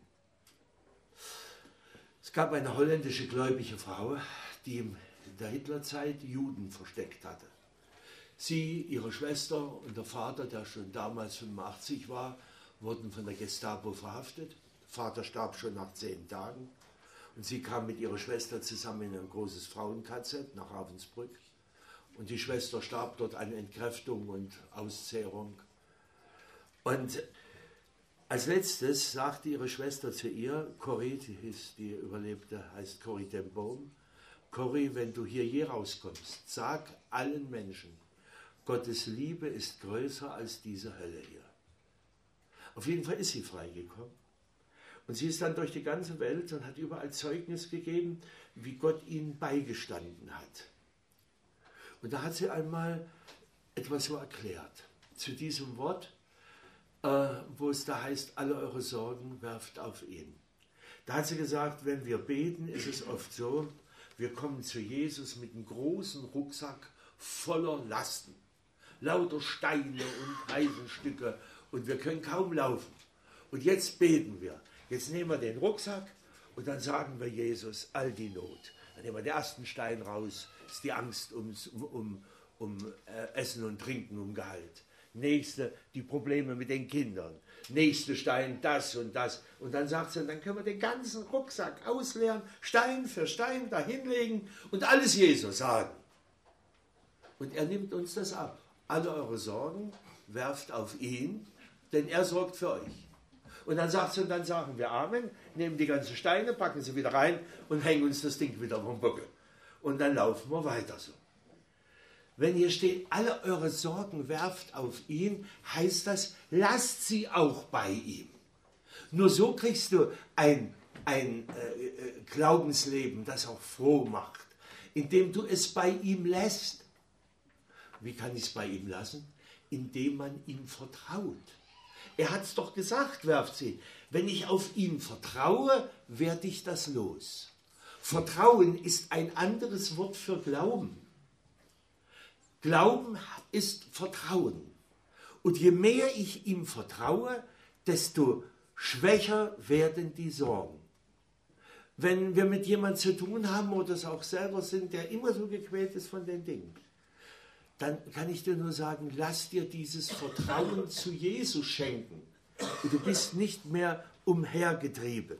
Es gab eine holländische gläubige Frau, die in der Hitlerzeit Juden versteckt hatte. Sie, ihre Schwester und der Vater, der schon damals fünfundachtzig war, wurden von der Gestapo verhaftet. Der Vater starb schon nach zehn Tagen. Und sie kam mit ihrer Schwester zusammen in ein großes Frauen-K Z nach Ravensbrück. Und die Schwester starb dort an Entkräftung und Auszehrung. Und als letztes sagte ihre Schwester zu ihr, Corrie, die, hieß, die überlebte, heißt Corrie ten Boom, Corrie, wenn du hier je rauskommst, sag allen Menschen, Gottes Liebe ist größer als diese Hölle hier. Auf jeden Fall ist sie freigekommen. Und sie ist dann durch die ganze Welt und hat überall Zeugnis gegeben, wie Gott ihnen beigestanden hat. Und da hat sie einmal etwas so erklärt. Zu diesem Wort, äh, wo es da heißt, alle eure Sorgen werft auf ihn. Da hat sie gesagt, wenn wir beten, ist es oft so, wir kommen zu Jesus mit einem großen Rucksack voller Lasten. Lauter Steine und Eisenstücke und wir können kaum laufen. Und jetzt beten wir. Jetzt nehmen wir den Rucksack und dann sagen wir Jesus all die Not. Dann nehmen wir den ersten Stein raus, ist die Angst ums, um, um, um äh, Essen und Trinken, um Gehalt. Nächste, die Probleme mit den Kindern. Nächste Stein, das und das. Und dann sagt sie, dann können wir den ganzen Rucksack ausleeren, Stein für Stein da hinlegen und alles Jesus sagen. Und er nimmt uns das ab. Alle eure Sorgen werft auf ihn, denn er sorgt für euch. Und dann sagt sie, und dann sagen wir Amen, nehmen die ganzen Steine, packen sie wieder rein und hängen uns das Ding wieder vom Buckel. Und dann laufen wir weiter so. Wenn hier steht, alle eure Sorgen werft auf ihn, heißt das, lasst sie auch bei ihm. Nur so kriegst du ein, ein äh, Glaubensleben, das auch froh macht, indem du es bei ihm lässt. Wie kann ich es bei ihm lassen? Indem man ihm vertraut. Er hat es doch gesagt, werft sie. Wenn ich auf ihn vertraue, werde ich das los. Vertrauen ist ein anderes Wort für Glauben. Glauben ist Vertrauen. Und je mehr ich ihm vertraue, desto schwächer werden die Sorgen. Wenn wir mit jemandem zu tun haben oder es auch selber sind, der immer so gequält ist von den Dingen, dann kann ich dir nur sagen, lass dir dieses Vertrauen zu Jesus schenken. Und du bist nicht mehr umhergetrieben.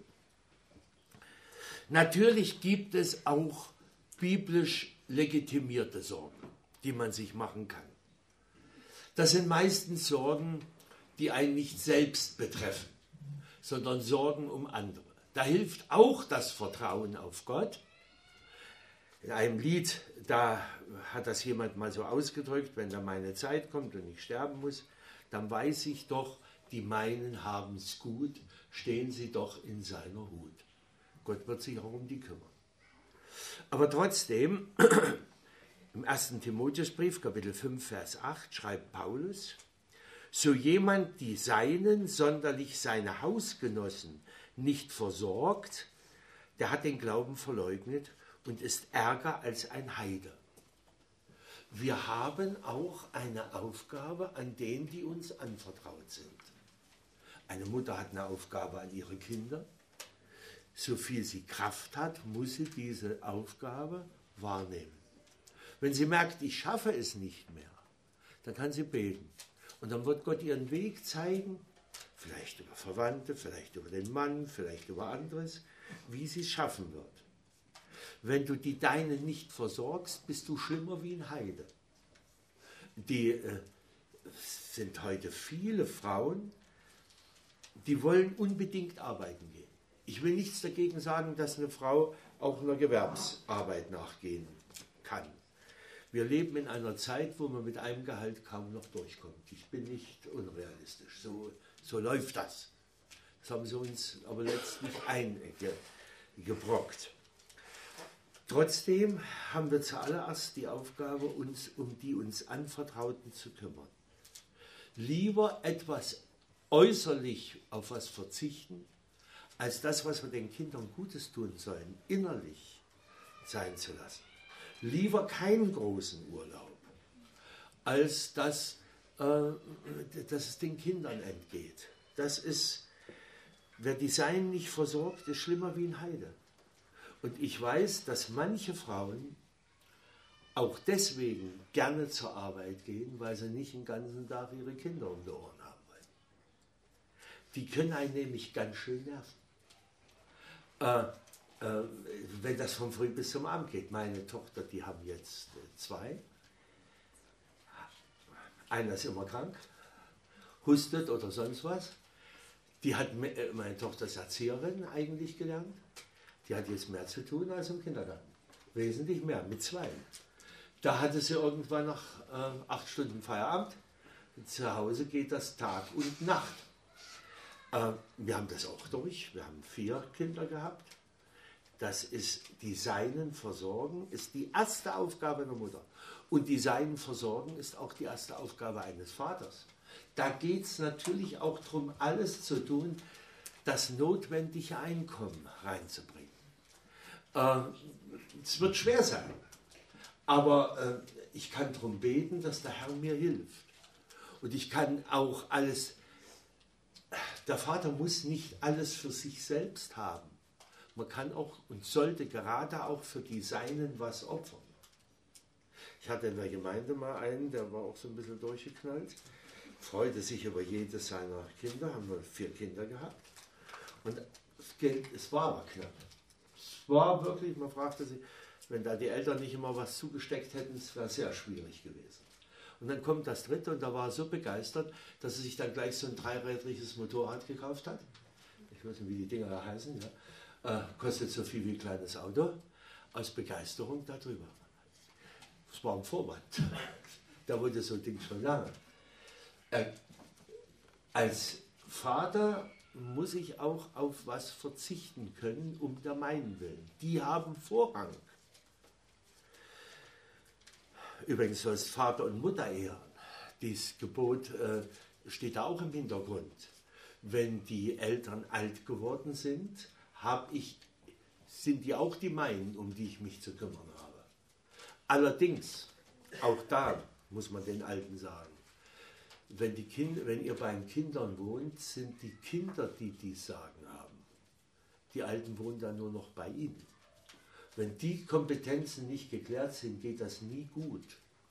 Natürlich gibt es auch biblisch legitimierte Sorgen, die man sich machen kann. Das sind meistens Sorgen, die einen nicht selbst betreffen, sondern Sorgen um andere. Da hilft auch das Vertrauen auf Gott. In einem Lied, da hat das jemand mal so ausgedrückt, wenn da meine Zeit kommt und ich sterben muss, dann weiß ich doch, die meinen haben es gut, stehen sie doch in seiner Hut. Gott wird sich auch um die kümmern. Aber trotzdem, im ersten Timotheusbrief, Kapitel fünf, Vers acht, schreibt Paulus, so jemand die Seinen, sonderlich seine Hausgenossen, nicht versorgt, der hat den Glauben verleugnet und ist ärger als ein Heide. Wir haben auch eine Aufgabe an denen, die uns anvertraut sind. Eine Mutter hat eine Aufgabe an ihre Kinder. So viel sie Kraft hat, muss sie diese Aufgabe wahrnehmen. Wenn sie merkt, ich schaffe es nicht mehr, dann kann sie beten. Und dann wird Gott ihren Weg zeigen, vielleicht über Verwandte, vielleicht über den Mann, vielleicht über anderes, wie sie es schaffen wird. Wenn du die Deinen nicht versorgst, bist du schlimmer wie ein Heide. Die äh, sind heute viele Frauen, die wollen unbedingt arbeiten gehen. Ich will nichts dagegen sagen, dass eine Frau auch einer Gewerbsarbeit nachgehen kann. Wir leben in einer Zeit, wo man mit einem Gehalt kaum noch durchkommt. Ich bin nicht unrealistisch. So, so läuft das. Das haben sie uns aber letztlich eingebrockt. Trotzdem haben wir zuallererst die Aufgabe, uns um die uns Anvertrauten zu kümmern. Lieber etwas äußerlich auf was verzichten, als das, was wir den Kindern Gutes tun sollen, innerlich sein zu lassen. Lieber keinen großen Urlaub, als dass, äh, dass es den Kindern entgeht. Das ist, wer die Seinen nicht versorgt, ist schlimmer wie ein Heide. Und ich weiß, dass manche Frauen auch deswegen gerne zur Arbeit gehen, weil sie nicht den ganzen Tag ihre Kinder um die Ohren haben wollen. Die können einen nämlich ganz schön nerven. Äh, äh, wenn das von früh bis zum Abend geht. Meine Tochter, die haben jetzt äh, zwei. Einer ist immer krank, hustet oder sonst was. Die hat, äh, meine Tochter ist Erzieherin eigentlich gelernt. Die hat jetzt mehr zu tun als im Kindergarten. Wesentlich mehr, mit zwei. Da hatte sie irgendwann nach äh, acht Stunden Feierabend. Zu Hause geht das Tag und Nacht. Äh, wir haben das auch durch. Wir haben vier Kinder gehabt. Das ist, die Seinen versorgen, ist die erste Aufgabe der Mutter. Und die Seinen versorgen ist auch die erste Aufgabe eines Vaters. Da geht es natürlich auch darum, alles zu tun, das notwendige Einkommen reinzubringen. Äh, es wird schwer sein, aber äh, ich kann darum beten, dass der Herr mir hilft. Und ich kann auch alles, der Vater muss nicht alles für sich selbst haben. Man kann auch und sollte gerade auch für die Seinen was opfern. Ich hatte in der Gemeinde mal einen, der war auch so ein bisschen durchgeknallt, freute sich über jedes seiner Kinder, haben wir vier Kinder gehabt. Und es war aber knapp. Es war wirklich, man fragte sich, wenn da die Eltern nicht immer was zugesteckt hätten, es wäre sehr schwierig gewesen. Und dann kommt das dritte und da war er so begeistert, dass er sich dann gleich so ein dreirädriges Motorrad gekauft hat. Ich weiß nicht, wie die Dinger da heißen. Ja. Äh, kostet so viel wie ein kleines Auto. Aus Begeisterung darüber. Das war ein Vorwand. Da wurde so ein Ding schon lange. Äh, als Vater muss ich auch auf was verzichten können, um der meinen willen. Die haben Vorrang. Übrigens sollst Vater und Mutter ehren. Dieses Gebot äh, steht da auch im Hintergrund. Wenn die Eltern alt geworden sind, hab ich, sind die auch die meinen, um die ich mich zu kümmern habe. Allerdings, auch da muss man den Alten sagen, wenn, die Kinder, wenn ihr bei den Kindern wohnt, sind die Kinder, die dies Sagen haben. Die Alten wohnen dann nur noch bei ihnen. Wenn die Kompetenzen nicht geklärt sind, geht das nie gut.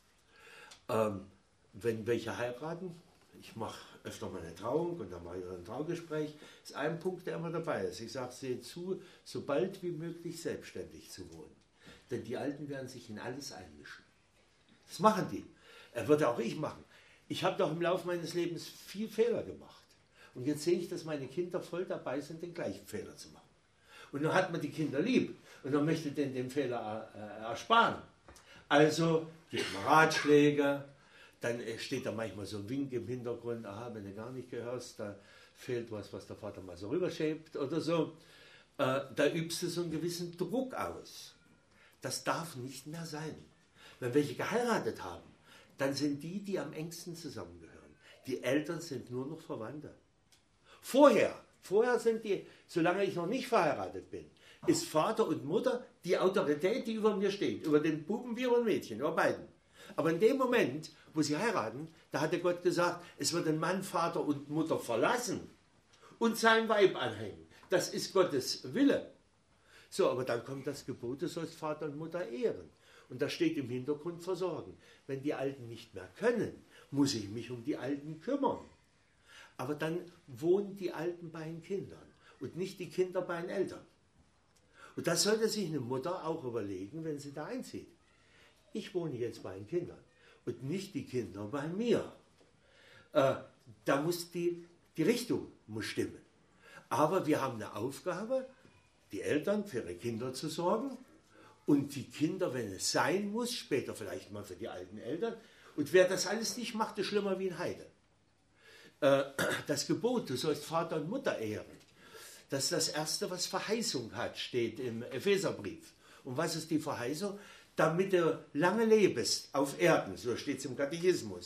Ähm, wenn welche heiraten, ich mache öfter mal eine Trauung und dann mache ich ein Traugespräch, ist ein Punkt, der immer dabei ist. Ich sage, seht zu, so bald wie möglich selbstständig zu wohnen. Denn die Alten werden sich in alles einmischen. Das machen die. Er würde auch ich machen. Ich habe doch im Laufe meines Lebens viel Fehler gemacht. Und jetzt sehe ich, dass meine Kinder voll dabei sind, den gleichen Fehler zu machen. Und dann hat man die Kinder lieb und dann möchte den den Fehler äh, ersparen. Also gibt man Ratschläge, dann steht da manchmal so ein Wink im Hintergrund, aha, wenn du gar nicht gehörst, da fehlt was, was der Vater mal so rüberschiebt oder so. Äh, da übst du so einen gewissen Druck aus. Das darf nicht mehr sein. Wenn welche geheiratet haben, dann sind die, die am engsten zusammengehören. Die Eltern sind nur noch Verwandte. Vorher, vorher sind die, solange ich noch nicht verheiratet bin, ist Vater und Mutter die Autorität, die über mir steht. Über den Buben wie über den Mädchen, über beiden. Aber in dem Moment, wo sie heiraten, da hatte Gott gesagt, es wird ein Mann, Vater und Mutter verlassen und sein Weib anhängen. Das ist Gottes Wille. So, aber dann kommt das Gebot, du sollst Vater und Mutter ehren. Und da steht im Hintergrund versorgen. Wenn die Alten nicht mehr können, muss ich mich um die Alten kümmern. Aber dann wohnen die Alten bei den Kindern und nicht die Kinder bei den Eltern. Und das sollte sich eine Mutter auch überlegen, wenn sie da einzieht. Ich wohne jetzt bei den Kindern und nicht die Kinder bei mir. Äh, da muss die, die Richtung muss stimmen. Aber wir haben eine Aufgabe, die Eltern für ihre Kinder zu sorgen und die Kinder, wenn es sein muss, später vielleicht mal für die alten Eltern. Und wer das alles nicht macht, ist schlimmer wie ein Heide. Äh, das Gebot, du sollst Vater und Mutter ehren, das ist das Erste, was Verheißung hat, steht im Epheserbrief. Und was ist die Verheißung? Damit du lange lebst auf Erden, so steht es im Katechismus,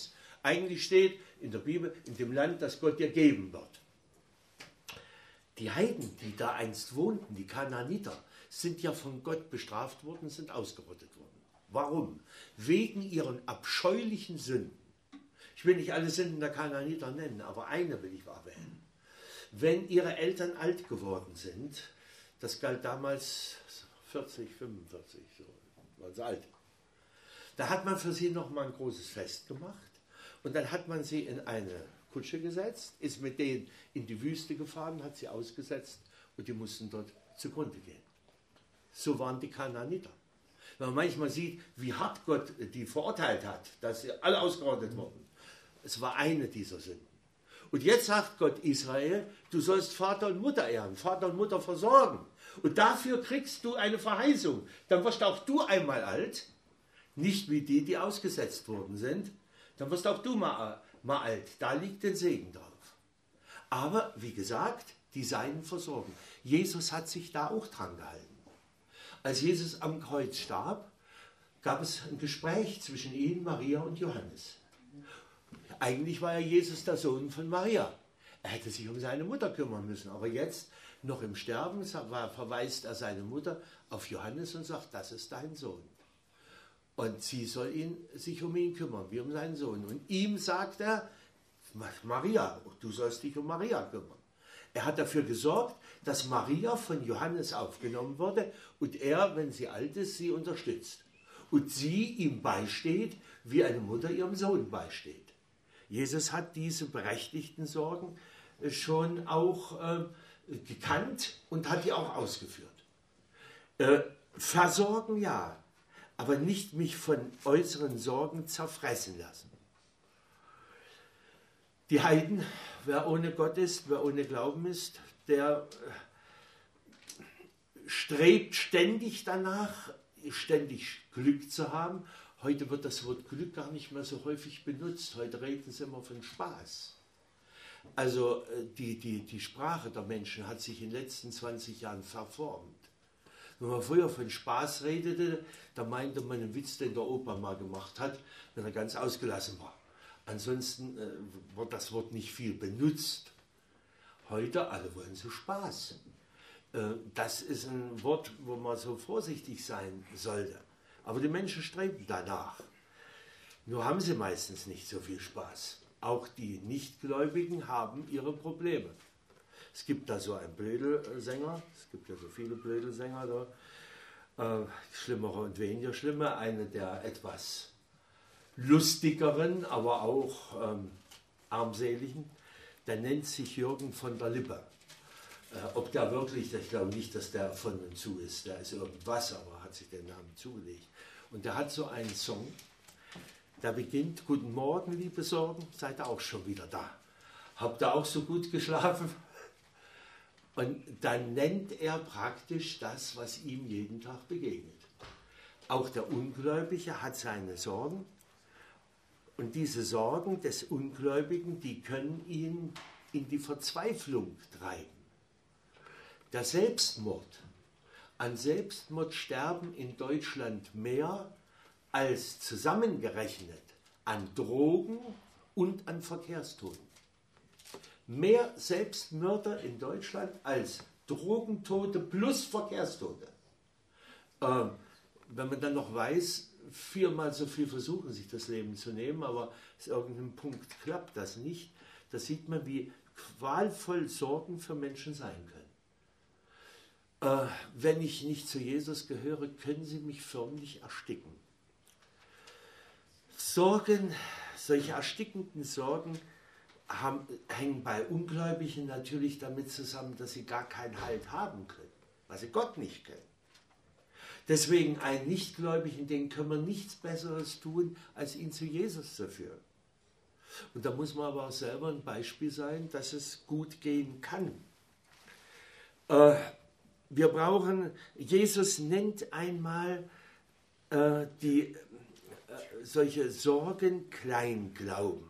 Eigentlich steht in der Bibel, in dem Land, das Gott dir geben wird. Die Heiden, die da einst wohnten, die Kanaaniter, sind ja von Gott bestraft worden, sind ausgerottet worden. Warum? Wegen ihren abscheulichen Sünden. Ich will nicht alle Sünden der Kanaaniter nennen, aber eine will ich erwähnen. Wenn ihre Eltern alt geworden sind, das galt damals vierzig, fünfundvierzig, so waren sie alt. Da hat man für sie nochmal ein großes Fest gemacht und dann hat man sie in eine Kutsche gesetzt, ist mit denen in die Wüste gefahren, hat sie ausgesetzt und die mussten dort zugrunde gehen. So waren die Kanaaniter. Wenn man manchmal sieht, wie hart Gott die verurteilt hat, dass sie alle ausgerottet wurden. Es war eine dieser Sünden. Und jetzt sagt Gott Israel, du sollst Vater und Mutter ehren, Vater und Mutter versorgen. Und dafür kriegst du eine Verheißung. Dann wirst auch du einmal alt, nicht wie die, die ausgesetzt worden sind. Dann wirst auch du mal, mal alt. Da liegt der Segen drauf. Aber wie gesagt, die Seinen versorgen. Jesus hat sich da auch dran gehalten. Als Jesus am Kreuz starb, gab es ein Gespräch zwischen ihm, Maria und Johannes. Eigentlich war ja Jesus der Sohn von Maria. Er hätte sich um seine Mutter kümmern müssen. Aber jetzt, noch im Sterben, verweist er seine Mutter auf Johannes und sagt, das ist dein Sohn. Und sie soll ihn, sich um ihn kümmern, wie um seinen Sohn. Und ihm sagt er, Maria, du sollst dich um Maria kümmern. Er hat dafür gesorgt, dass Maria von Johannes aufgenommen wurde und er, wenn sie alt ist, sie unterstützt. Und sie ihm beisteht, wie eine Mutter ihrem Sohn beisteht. Jesus hat diese berechtigten Sorgen schon auch äh, gekannt und hat die auch ausgeführt. Äh, versorgen ja, aber nicht mich von äußeren Sorgen zerfressen lassen. Die Heiden, wer ohne Gott ist, wer ohne Glauben ist, der strebt ständig danach, ständig Glück zu haben. Heute wird das Wort Glück gar nicht mehr so häufig benutzt. Heute reden sie immer von Spaß. Also die, die, die Sprache der Menschen hat sich in den letzten zwanzig Jahren verformt. Wenn man früher von Spaß redete, da meinte man einen Witz, den der Opa mal gemacht hat, wenn er ganz ausgelassen war. Ansonsten äh, wird das Wort nicht viel benutzt. Heute, alle wollen so Spaß. Äh, das ist ein Wort, wo man so vorsichtig sein sollte. Aber die Menschen streben danach. Nur haben sie meistens nicht so viel Spaß. Auch die Nichtgläubigen haben ihre Probleme. Es gibt da so einen Blödelsänger, es gibt ja so viele Blödelsänger da, äh, schlimmere und weniger schlimme. Eine der etwas lustigeren, aber auch ähm, armseligen, der nennt sich Jürgen von der Lippe. Äh, ob der wirklich, ich glaube nicht, dass der von und zu ist, der ist irgendwas, aber hat sich den Namen zugelegt. Und der hat so einen Song, der beginnt, guten Morgen, liebe Sorgen, seid ihr auch schon wieder da. Habt ihr auch so gut geschlafen? Und dann nennt er praktisch das, was ihm jeden Tag begegnet. Auch der Ungläubige hat seine Sorgen. Und diese Sorgen des Ungläubigen, die können ihn in die Verzweiflung treiben. Der Selbstmord. An Selbstmord sterben in Deutschland mehr als zusammengerechnet an Drogen und an Verkehrstoten. Mehr Selbstmörder in Deutschland als Drogentote plus Verkehrstote. Ähm, wenn man dann noch weiß, viermal so viel versuchen, sich das Leben zu nehmen, aber aus irgendeinem Punkt klappt das nicht. Da sieht man, wie qualvoll Sorgen für Menschen sein können. Äh, wenn ich nicht zu Jesus gehöre, können sie mich förmlich ersticken. Sorgen, solche erstickenden Sorgen haben, hängen bei Ungläubigen natürlich damit zusammen, dass sie gar keinen Halt haben können, weil sie Gott nicht kennen. Deswegen einen Nichtgläubigen, den können wir nichts Besseres tun, als ihn zu Jesus zu führen. Und da muss man aber auch selber ein Beispiel sein, dass es gut gehen kann. Äh, wir brauchen, Jesus nennt einmal äh, die, äh, solche Sorgen Kleinglauben.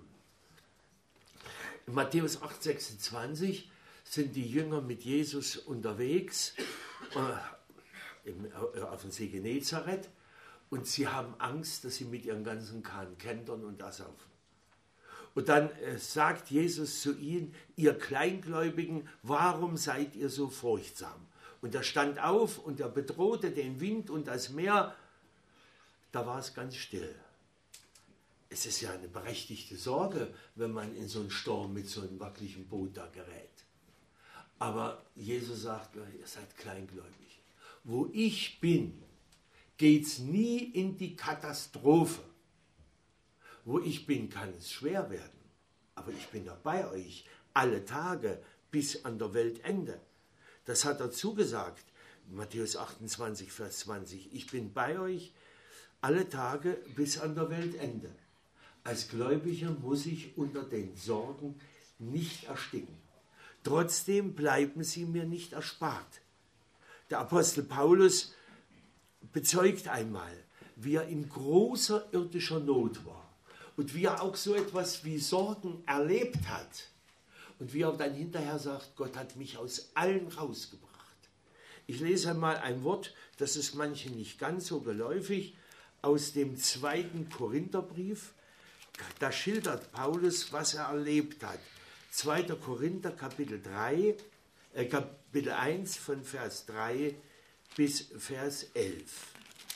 In Matthäus acht, sechsundzwanzig sind die Jünger mit Jesus unterwegs, äh, im, äh, auf dem See Genezareth, und sie haben Angst, dass sie mit ihren ganzen Kahn kentern und ersaufen. Und dann äh, sagt Jesus zu ihnen, ihr Kleingläubigen, warum seid ihr so furchtsam? Und er stand auf und er bedrohte den Wind und das Meer. Da war es ganz still. Es ist ja eine berechtigte Sorge, wenn man in so einen Sturm mit so einem wackeligen Boot da gerät. Aber Jesus sagt, ihr seid kleingläubig. Wo ich bin, geht es nie in die Katastrophe. Wo ich bin, kann es schwer werden. Aber ich bin da bei euch alle Tage bis an der Weltende. Das hat er zugesagt. Matthäus achtundzwanzig, Vers zwanzig. Ich bin bei euch alle Tage bis an der Weltende. Als Gläubiger muss ich unter den Sorgen nicht ersticken. Trotzdem bleiben sie mir nicht erspart. Der Apostel Paulus bezeugt einmal, wie er in großer irdischer Not war und wie er auch so etwas wie Sorgen erlebt hat und wie er dann hinterher sagt, Gott hat mich aus allen rausgebracht. Ich lese einmal ein Wort, das ist manchen nicht ganz so geläufig, aus dem zweiten Korintherbrief. Da schildert Paulus, was er erlebt hat. zweiter Korinther, Kapitel drei, äh, Kapitel eins von Vers drei bis Vers elf.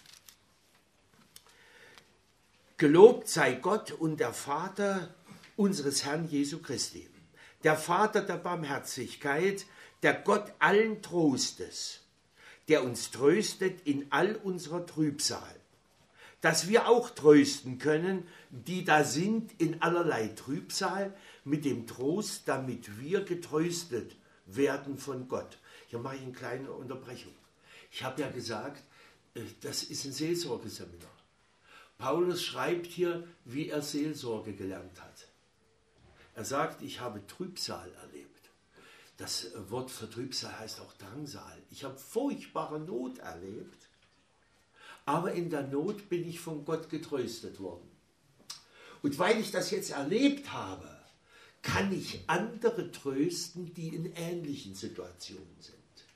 Gelobt sei Gott und der Vater unseres Herrn Jesu Christi, der Vater der Barmherzigkeit, der Gott allen Trostes, der uns tröstet in all unserer Trübsal, dass wir auch trösten können, die da sind in allerlei Trübsal, mit dem Trost, damit wir getröstet werden von Gott. Hier mache ich eine kleine Unterbrechung. Ich habe ja gesagt, das ist ein Seelsorgeseminar. Paulus schreibt hier, wie er Seelsorge gelernt hat. Er sagt, ich habe Trübsal erlebt. Das Wort für Trübsal heißt auch Drangsal. Ich habe furchtbare Not erlebt, aber in der Not bin ich von Gott getröstet worden. Und weil ich das jetzt erlebt habe, kann ich andere trösten, die in ähnlichen Situationen sind.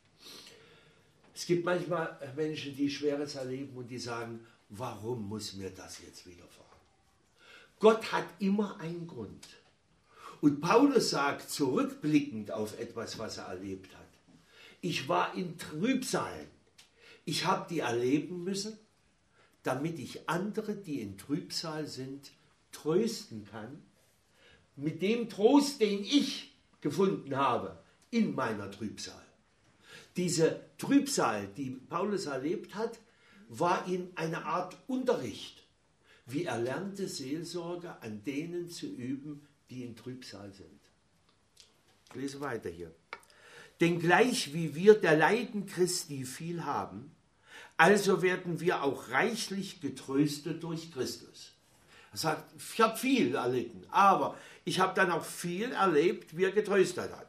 Es gibt manchmal Menschen, die Schweres erleben und die sagen, warum muss mir das jetzt widerfahren? Gott hat immer einen Grund. Und Paulus sagt, zurückblickend auf etwas, was er erlebt hat, ich war in Trübsalen. Ich habe die erleben müssen, damit ich andere, die in Trübsal sind, trösten kann, mit dem Trost, den ich gefunden habe in meiner Trübsal. Diese Trübsal, die Paulus erlebt hat, war ihm eine Art Unterricht, wie er lernte, Seelsorge an denen zu üben, die in Trübsal sind. Ich lese weiter hier. Denn gleich wie wir der Leiden Christi viel haben, also werden wir auch reichlich getröstet durch Christus. Er sagt, ich habe viel erlitten, aber ich habe dann auch viel erlebt, wie er getröstet hat.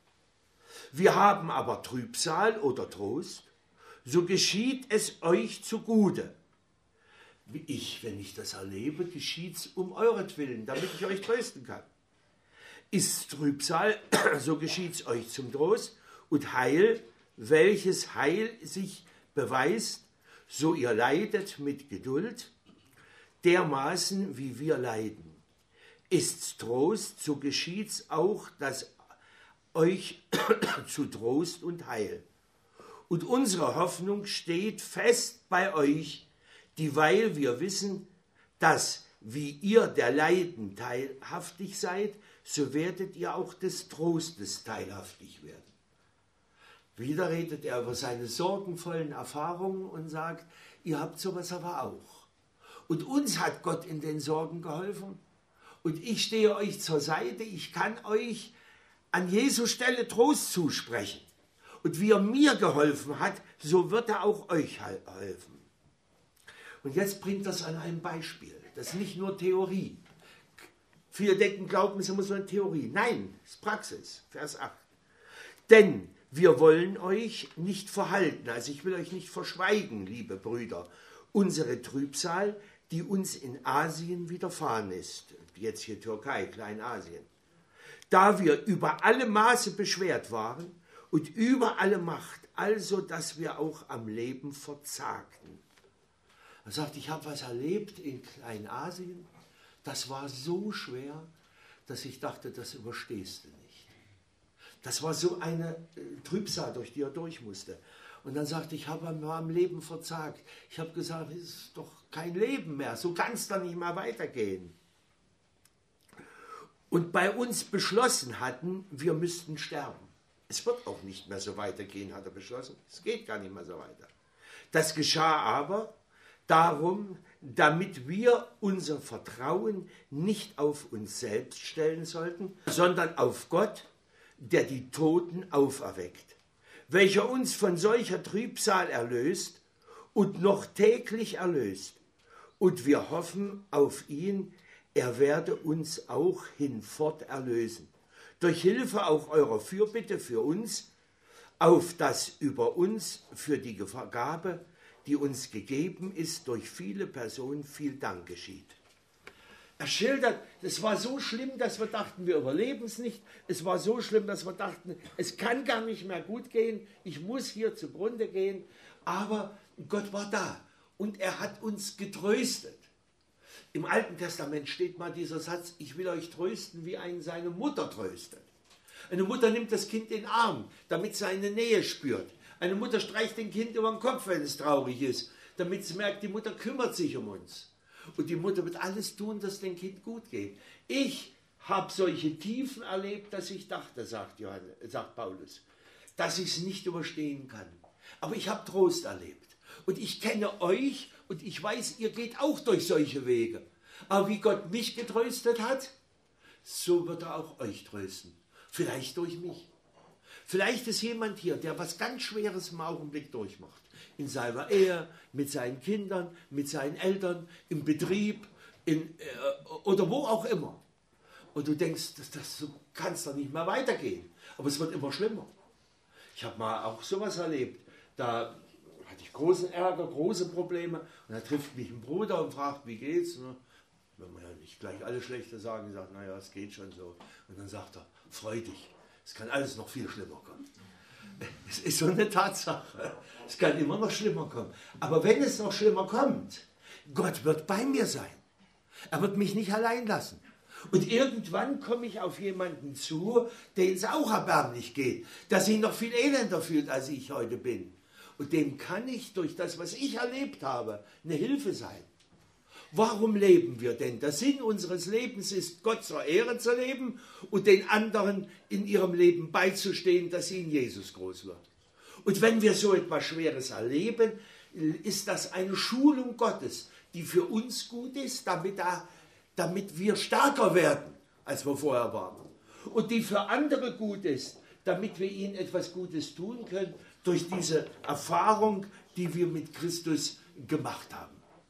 Wir haben aber Trübsal oder Trost, so geschieht es euch zugute. Wie ich, wenn ich das erlebe, geschieht es um euretwillen, damit ich euch trösten kann. Ist Trübsal, so geschieht es euch zum Trost, und Heil, welches Heil sich beweist, so ihr leidet mit Geduld, dermaßen wie wir leiden. Ist's Trost, so geschieht's auch, dass euch zu Trost und Heil. Und unsere Hoffnung steht fest bei euch, dieweil wir wissen, dass, wie ihr der Leiden teilhaftig seid, so werdet ihr auch des Trostes teilhaftig werden. Wieder redet er über seine sorgenvollen Erfahrungen und sagt, ihr habt sowas aber auch. Und uns hat Gott in den Sorgen geholfen. Und ich stehe euch zur Seite, ich kann euch an Jesu Stelle Trost zusprechen. Und wie er mir geholfen hat, so wird er auch euch helfen. Und jetzt bringt das an einem Beispiel. Das ist nicht nur Theorie. Viele denken, glauben, es muss nur Theorie. Nein, es ist Praxis. Vers acht. Denn wir wollen euch nicht verhalten, also ich will euch nicht verschweigen, liebe Brüder, unsere Trübsal, die uns in Asien widerfahren ist. Jetzt hier Türkei, Kleinasien. Da wir über alle Maße beschwert waren und über alle Macht, also dass wir auch am Leben verzagten. Er sagt, ich habe was erlebt in Kleinasien, das war so schwer, dass ich dachte, das überstehst du nicht. Das war so eine äh, Trübsal, durch die er durch musste. Und dann sagte ich, ich habe am Leben verzagt. Ich habe gesagt, es ist doch kein Leben mehr, so kann es doch nicht mehr weitergehen. Und bei uns beschlossen hatten, wir müssten sterben. Es wird auch nicht mehr so weitergehen, hat er beschlossen. Es geht gar nicht mehr so weiter. Das geschah aber darum, damit wir unser Vertrauen nicht auf uns selbst stellen sollten, sondern auf Gott, der die Toten auferweckt, welcher uns von solcher Trübsal erlöst und noch täglich erlöst. Und wir hoffen auf ihn, er werde uns auch hinfort erlösen. Durch Hilfe auch eurer Fürbitte für uns, auf dass über uns für die Vergabe, die uns gegeben ist, durch viele Personen viel Dank geschieht. Er schildert, es war so schlimm, dass wir dachten, wir überleben es nicht. Es war so schlimm, dass wir dachten, es kann gar nicht mehr gut gehen. Ich muss hier zugrunde gehen. Aber Gott war da und er hat uns getröstet. Im Alten Testament steht mal dieser Satz, ich will euch trösten, wie einen seine Mutter tröstet. Eine Mutter nimmt das Kind in den Arm, damit es seine Nähe spürt. Eine Mutter streicht dem Kind über den Kopf, wenn es traurig ist, damit es merkt, die Mutter kümmert sich um uns. Und die Mutter wird alles tun, dass es dem Kind gut geht. Ich habe solche Tiefen erlebt, dass ich dachte, sagt, Johannes, sagt Paulus, dass ich es nicht überstehen kann. Aber ich habe Trost erlebt. Und ich kenne euch und ich weiß, ihr geht auch durch solche Wege. Aber wie Gott mich getröstet hat, so wird er auch euch trösten. Vielleicht durch mich. Vielleicht ist jemand hier, der was ganz Schweres im Augenblick durchmacht. In seiner Ehe, mit seinen Kindern, mit seinen Eltern, im Betrieb in, äh, oder wo auch immer. Und du denkst, das, das, so kann es doch nicht mehr weitergehen. Aber es wird immer schlimmer. Ich habe mal auch sowas erlebt. Da hatte ich großen Ärger, große Probleme. Und da trifft mich ein Bruder und fragt, wie geht's? Und wenn man ja nicht gleich alles Schlechte sagen, sagt, naja, es geht schon so. Und dann sagt er, freu dich, es kann alles noch viel schlimmer kommen. Es ist so eine Tatsache. Es kann immer noch schlimmer kommen. Aber wenn es noch schlimmer kommt, Gott wird bei mir sein. Er wird mich nicht allein lassen. Und irgendwann komme ich auf jemanden zu, dem es auch erbärmlich geht, der sich noch viel elender fühlt, als ich heute bin. Und dem kann ich durch das, was ich erlebt habe, eine Hilfe sein. Warum leben wir denn? Der Sinn unseres Lebens ist, Gott zur Ehre zu leben und den anderen in ihrem Leben beizustehen, dass sie in Jesus groß wird. Und wenn wir so etwas Schweres erleben, ist das eine Schulung Gottes, die für uns gut ist, damit, da, damit wir stärker werden, als wir vorher waren. Und die für andere gut ist, damit wir ihnen etwas Gutes tun können, durch diese Erfahrung, die wir mit Christus gemacht haben.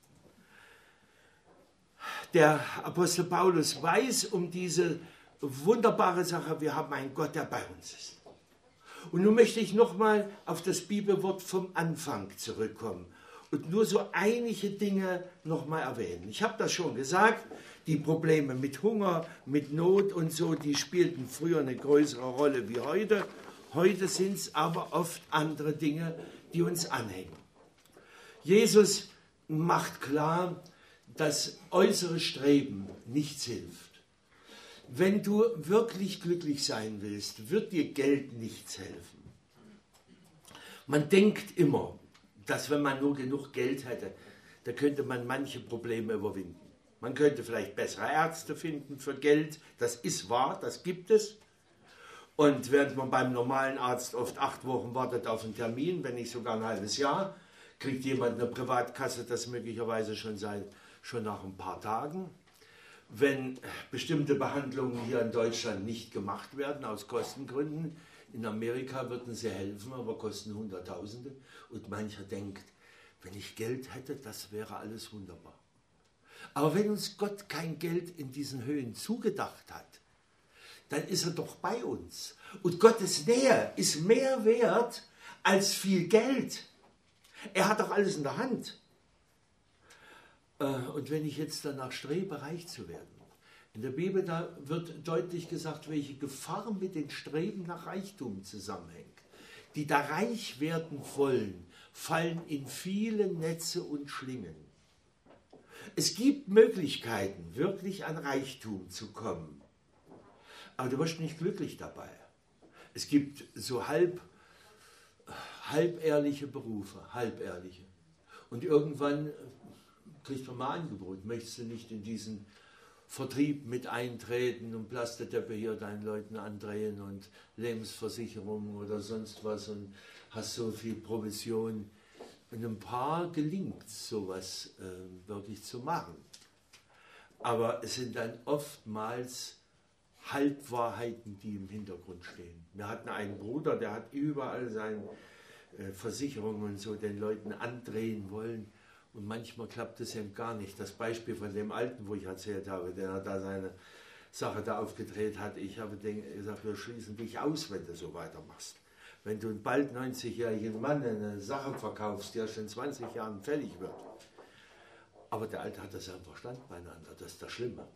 Der Apostel Paulus weiß um diese wunderbare Sache, wir haben einen Gott, der bei uns ist. Und nun möchte ich nochmal auf das Bibelwort vom Anfang zurückkommen und nur so einige Dinge nochmal erwähnen. Ich habe das schon gesagt, die Probleme mit Hunger, mit Not und so, die spielten früher eine größere Rolle wie heute. Heute sind es aber oft andere Dinge, die uns anhängen. Jesus macht klar, dass äußere Streben nichts hilft. Wenn du wirklich glücklich sein willst, wird dir Geld nichts helfen. Man denkt immer, dass wenn man nur genug Geld hätte, da könnte man manche Probleme überwinden. Man könnte vielleicht bessere Ärzte finden für Geld, das ist wahr, das gibt es. Und während man beim normalen Arzt oft acht Wochen wartet auf einen Termin, wenn nicht sogar ein halbes Jahr, kriegt jemand eine Privatkasse, das möglicherweise schon seit schon nach ein paar Tagen. Wenn bestimmte Behandlungen hier in Deutschland nicht gemacht werden, aus Kostengründen, in Amerika würden sie helfen, aber kosten Hunderttausende. Und mancher denkt, wenn ich Geld hätte, das wäre alles wunderbar. Aber wenn uns Gott kein Geld in diesen Höhen zugedacht hat, dann ist er doch bei uns. Und Gottes Nähe ist mehr wert als viel Geld. Er hat doch alles in der Hand. Und wenn ich jetzt danach strebe, reich zu werden, in der Bibel da wird deutlich gesagt, welche Gefahr mit den Streben nach Reichtum zusammenhängt. Die da reich werden wollen, fallen in viele Netze und Schlingen. Es gibt Möglichkeiten, wirklich an Reichtum zu kommen. Aber du wirst nicht glücklich dabei. Es gibt so halb, halbehrliche Berufe, halbehrliche. Und irgendwann kriegt man mal Angebot, möchtest du nicht in diesen Vertrieb mit eintreten und Plasteteppe hier deinen Leuten andrehen und Lebensversicherung oder sonst was und hast so viel Provision. Und ein paar gelingt sowas äh, wirklich zu machen. Aber es sind dann oftmals Halbwahrheiten, die im Hintergrund stehen. Wir hatten einen Bruder, der hat überall seine äh, Versicherungen und so den Leuten andrehen wollen. Und manchmal klappt es eben gar nicht. Das Beispiel von dem Alten, wo ich erzählt habe, der da seine Sache da aufgedreht hat, ich habe gesagt, wir schließen dich aus, wenn du so weitermachst. Wenn du einen bald neunzigjährigen Mann eine Sache verkaufst, die erst in zwanzig Jahren fällig wird. Aber der Alte hat das ja im Verstand beieinander, das ist das Schlimme.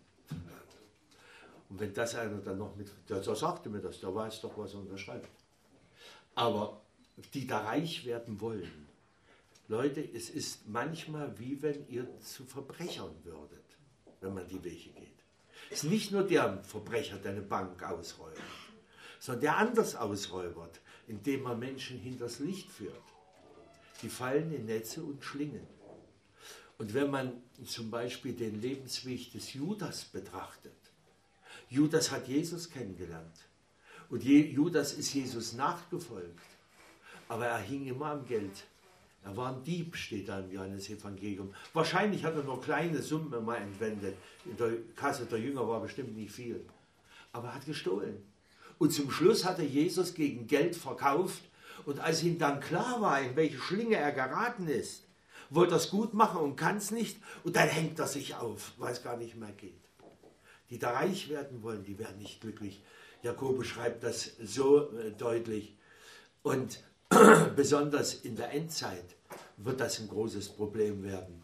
Und wenn das einer dann noch mit, der, der sagte mir das, der weiß doch, was er unterschreibt. Aber die da reich werden wollen, Leute, es ist manchmal wie wenn ihr zu Verbrechern würdet, wenn man die Wege geht. Es ist nicht nur der Verbrecher, der eine Bank ausräumt, sondern der anders ausräubert, indem man Menschen hinters Licht führt. Die fallen in Netze und Schlingen. Und wenn man zum Beispiel den Lebensweg des Judas betrachtet, Judas hat Jesus kennengelernt und Judas ist Jesus nachgefolgt, aber er hing immer am Geld. Er war ein Dieb, steht da im Johannesevangelium. Wahrscheinlich hat er nur kleine Summen mal entwendet. In der Kasse der Jünger war bestimmt nicht viel. Aber er hat gestohlen. Und zum Schluss hat er Jesus gegen Geld verkauft. Und als ihm dann klar war, in welche Schlinge er geraten ist, wollte er es gut machen und kann es nicht. Und dann hängt er sich auf, weil es gar nicht mehr geht. Die da reich werden wollen, die werden nicht glücklich. Jakobus schreibt das so äh, deutlich. Und besonders in der Endzeit wird das ein großes Problem werden.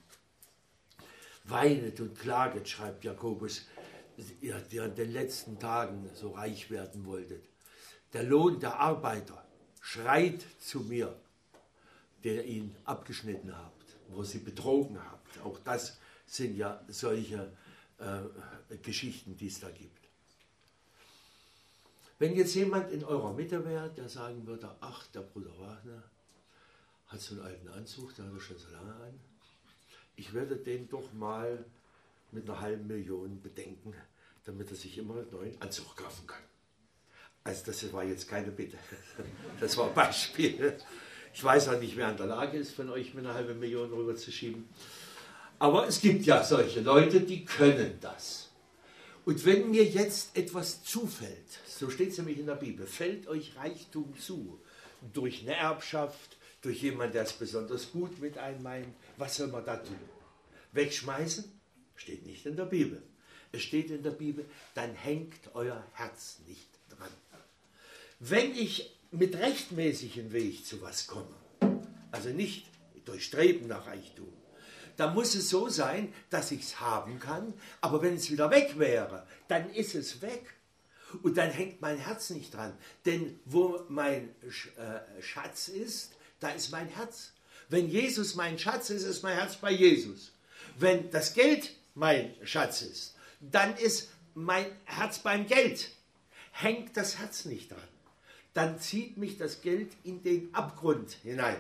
Weinet und klaget, schreibt Jakobus, ihr, die in den letzten Tagen so reich werden wolltet. Der Lohn der Arbeiter schreit zu mir, der ihn abgeschnitten habt, wo sie betrogen habt. Auch das sind ja solche äh, Geschichten, die es da gibt. Wenn jetzt jemand in eurer Mitte wäre, der sagen würde, ach, der Bruder Wagner hat so einen alten Anzug, der hat er schon so lange an. Ich werde den doch mal mit einer halben Million bedenken, damit er sich immer einen neuen Anzug kaufen kann. Also das war jetzt keine Bitte, das war ein Beispiel. Ich weiß auch nicht, wer in der Lage ist, von euch mit einer halben Million rüberzuschieben. Aber es gibt ja solche Leute, die können das. Und wenn mir jetzt etwas zufällt, so steht es nämlich in der Bibel, fällt euch Reichtum zu, durch eine Erbschaft, durch jemanden, der es besonders gut mit einem meint, was soll man da tun? Wegschmeißen? Steht nicht in der Bibel. Es steht in der Bibel, dann hängt euer Herz nicht dran. Wenn ich mit rechtmäßigem Weg zu was komme, also nicht durch Streben nach Reichtum, da muss es so sein, dass ich es haben kann, aber wenn es wieder weg wäre, dann ist es weg. Und dann hängt mein Herz nicht dran. Denn wo mein Schatz ist, da ist mein Herz. Wenn Jesus mein Schatz ist, ist mein Herz bei Jesus. Wenn das Geld mein Schatz ist, dann ist mein Herz beim Geld. Hängt das Herz nicht dran. Dann zieht mich das Geld in den Abgrund hinein.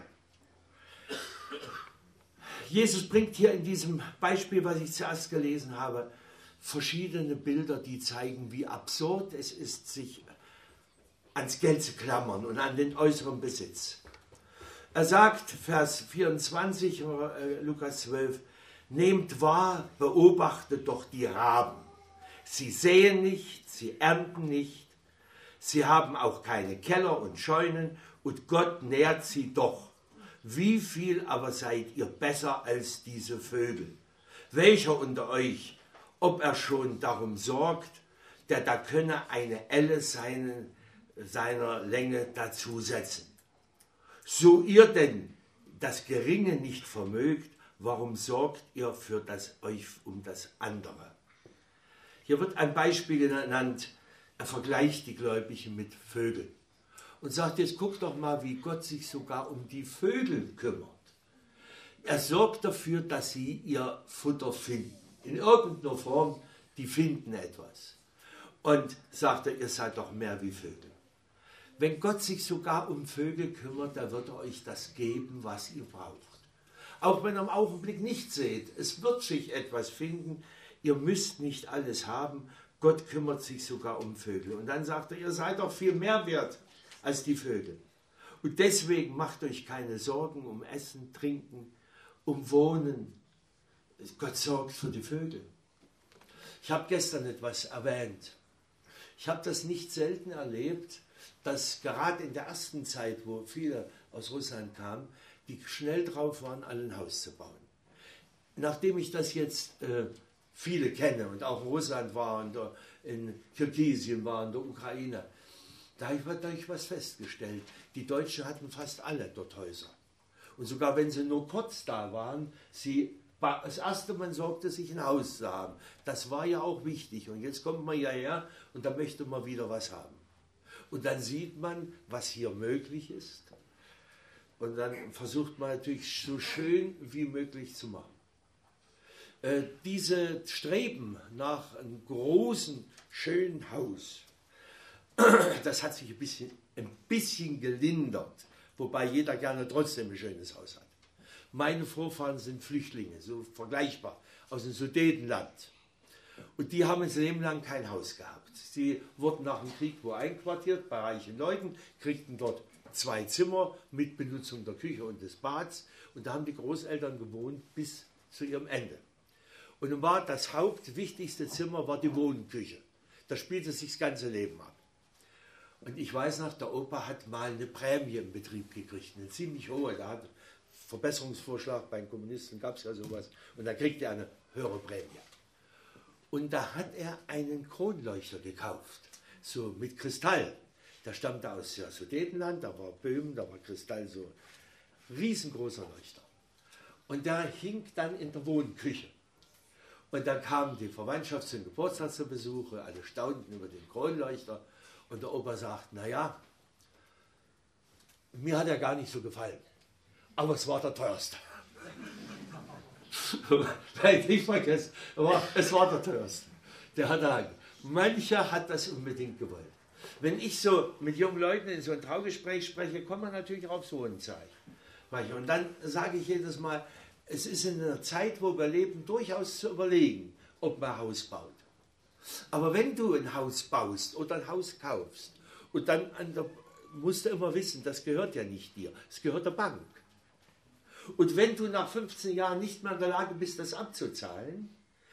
Jesus bringt hier in diesem Beispiel, was ich zuerst gelesen habe, verschiedene Bilder, die zeigen, wie absurd es ist, sich ans Geld zu klammern und an den äußeren Besitz. Er sagt, Vers vierundzwanzig, äh, Lukas zwölf, nehmt wahr, beobachtet doch die Raben. Sie säen nicht, sie ernten nicht, sie haben auch keine Keller und Scheunen und Gott nährt sie doch. Wie viel aber seid ihr besser als diese Vögel? Welcher unter euch, ob er schon darum sorgt, der da könne eine Elle seinen, seiner Länge dazusetzen? So ihr denn das Geringe nicht vermögt, warum sorgt ihr für das, euch um das andere? Hier wird ein Beispiel genannt, er vergleicht die Gläubigen mit Vögeln. Und sagt, jetzt guck doch mal, wie Gott sich sogar um die Vögel kümmert. Er sorgt dafür, dass sie ihr Futter finden. In irgendeiner Form, die finden etwas. Und sagte, ihr seid doch mehr wie Vögel. Wenn Gott sich sogar um Vögel kümmert, dann wird er euch das geben, was ihr braucht. Auch wenn ihr im Augenblick nicht seht, es wird sich etwas finden, ihr müsst nicht alles haben, Gott kümmert sich sogar um Vögel. Und dann sagt er, ihr seid doch viel mehr wert als die Vögel. Und deswegen macht euch keine Sorgen um Essen, Trinken, um Wohnen. Gott sorgt für die Vögel. Ich habe gestern etwas erwähnt. Ich habe das nicht selten erlebt, dass gerade in der ersten Zeit, wo viele aus Russland kamen, die schnell drauf waren, ein Haus zu bauen. Nachdem ich das jetzt äh, viele kenne und auch in Russland war und in Kirgisien war, in der Ukraine, da habe ich was festgestellt. Die Deutschen hatten fast alle dort Häuser. Und sogar wenn sie nur kurz da waren, sie, das erste, man sorgte sich ein Haus zu haben. Das war ja auch wichtig. Und jetzt kommt man ja her und da möchte man wieder was haben. Und dann sieht man, was hier möglich ist. Und dann versucht man natürlich so schön wie möglich zu machen. Äh, diese Streben nach einem großen, schönen Haus, das hat sich ein bisschen, ein bisschen gelindert, wobei jeder gerne trotzdem ein schönes Haus hat. Meine Vorfahren sind Flüchtlinge, so vergleichbar, aus dem Sudetenland. Und die haben ein Leben lang kein Haus gehabt. Sie wurden nach dem Krieg wo einquartiert, bei reichen Leuten, kriegten dort zwei Zimmer mit Benutzung der Küche und des Bads. Und da haben die Großeltern gewohnt bis zu ihrem Ende. Und nun war das hauptwichtigste Zimmer war die Wohnküche. Da spielte sich das ganze Leben ab. Und ich weiß noch, der Opa hat mal eine Prämie im Betrieb gekriegt, eine ziemlich hohe. Da hat Verbesserungsvorschlag, bei den Kommunisten gab es ja sowas. Und da kriegte er eine höhere Prämie. Und da hat er einen Kronleuchter gekauft, so mit Kristall. Der stammte aus ja, Sudetenland, da war Böhmen, da war Kristall so. Riesengroßer Leuchter. Und der hing dann in der Wohnküche. Und dann kamen die Verwandtschaft zum Geburtstagsbesuche, alle staunten über den Kronleuchter. Und der Opa sagt, naja, mir hat er gar nicht so gefallen. Aber es war der teuerste. Nein, nicht vergessen, aber es war der teuerste. Der hat er, mancher hat das unbedingt gewollt. Wenn ich so mit jungen Leuten in so ein Traugespräch spreche, kommt man natürlich aufs Wohnzeichen. Und dann sage ich jedes Mal, es ist in einer Zeit, wo wir leben, durchaus zu überlegen, ob man ein Haus baut. Aber wenn du ein Haus baust oder ein Haus kaufst, und dann an der, musst du immer wissen, das gehört ja nicht dir, es gehört der Bank. Und wenn du nach fünfzehn Jahren nicht mehr in der Lage bist, das abzuzahlen,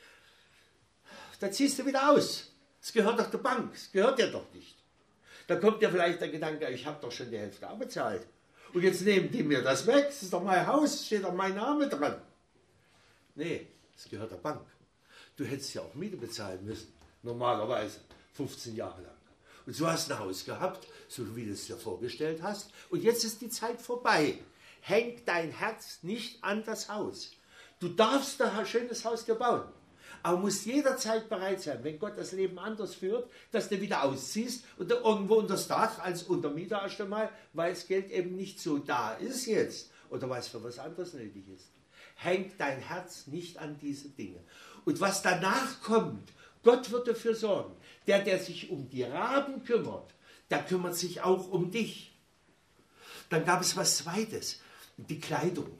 dann ziehst du wieder aus. Es gehört doch der Bank, es gehört dir doch nicht. Da kommt dir vielleicht der Gedanke, ich habe doch schon die Hälfte abbezahlt. Und jetzt nehmen die mir das weg, das ist doch mein Haus, steht doch mein Name dran. Nee, es gehört der Bank. Du hättest ja auch Miete bezahlen müssen, normalerweise, fünfzehn Jahre lang. Und du hast ein Haus gehabt, so wie du es dir vorgestellt hast, und jetzt ist die Zeit vorbei. Hängt dein Herz nicht an das Haus. Du darfst ein schönes Haus dir bauen, aber musst jederzeit bereit sein, wenn Gott das Leben anders führt, dass du wieder ausziehst und du irgendwo unter das Dach als Untermieter erst einmal, weil das Geld eben nicht so da ist jetzt oder weil es für was anderes nötig ist. Hängt dein Herz nicht an diese Dinge. Und was danach kommt, Gott wird dafür sorgen. Der, der sich um die Raben kümmert, der kümmert sich auch um dich. Dann gab es was Zweites, die Kleidung.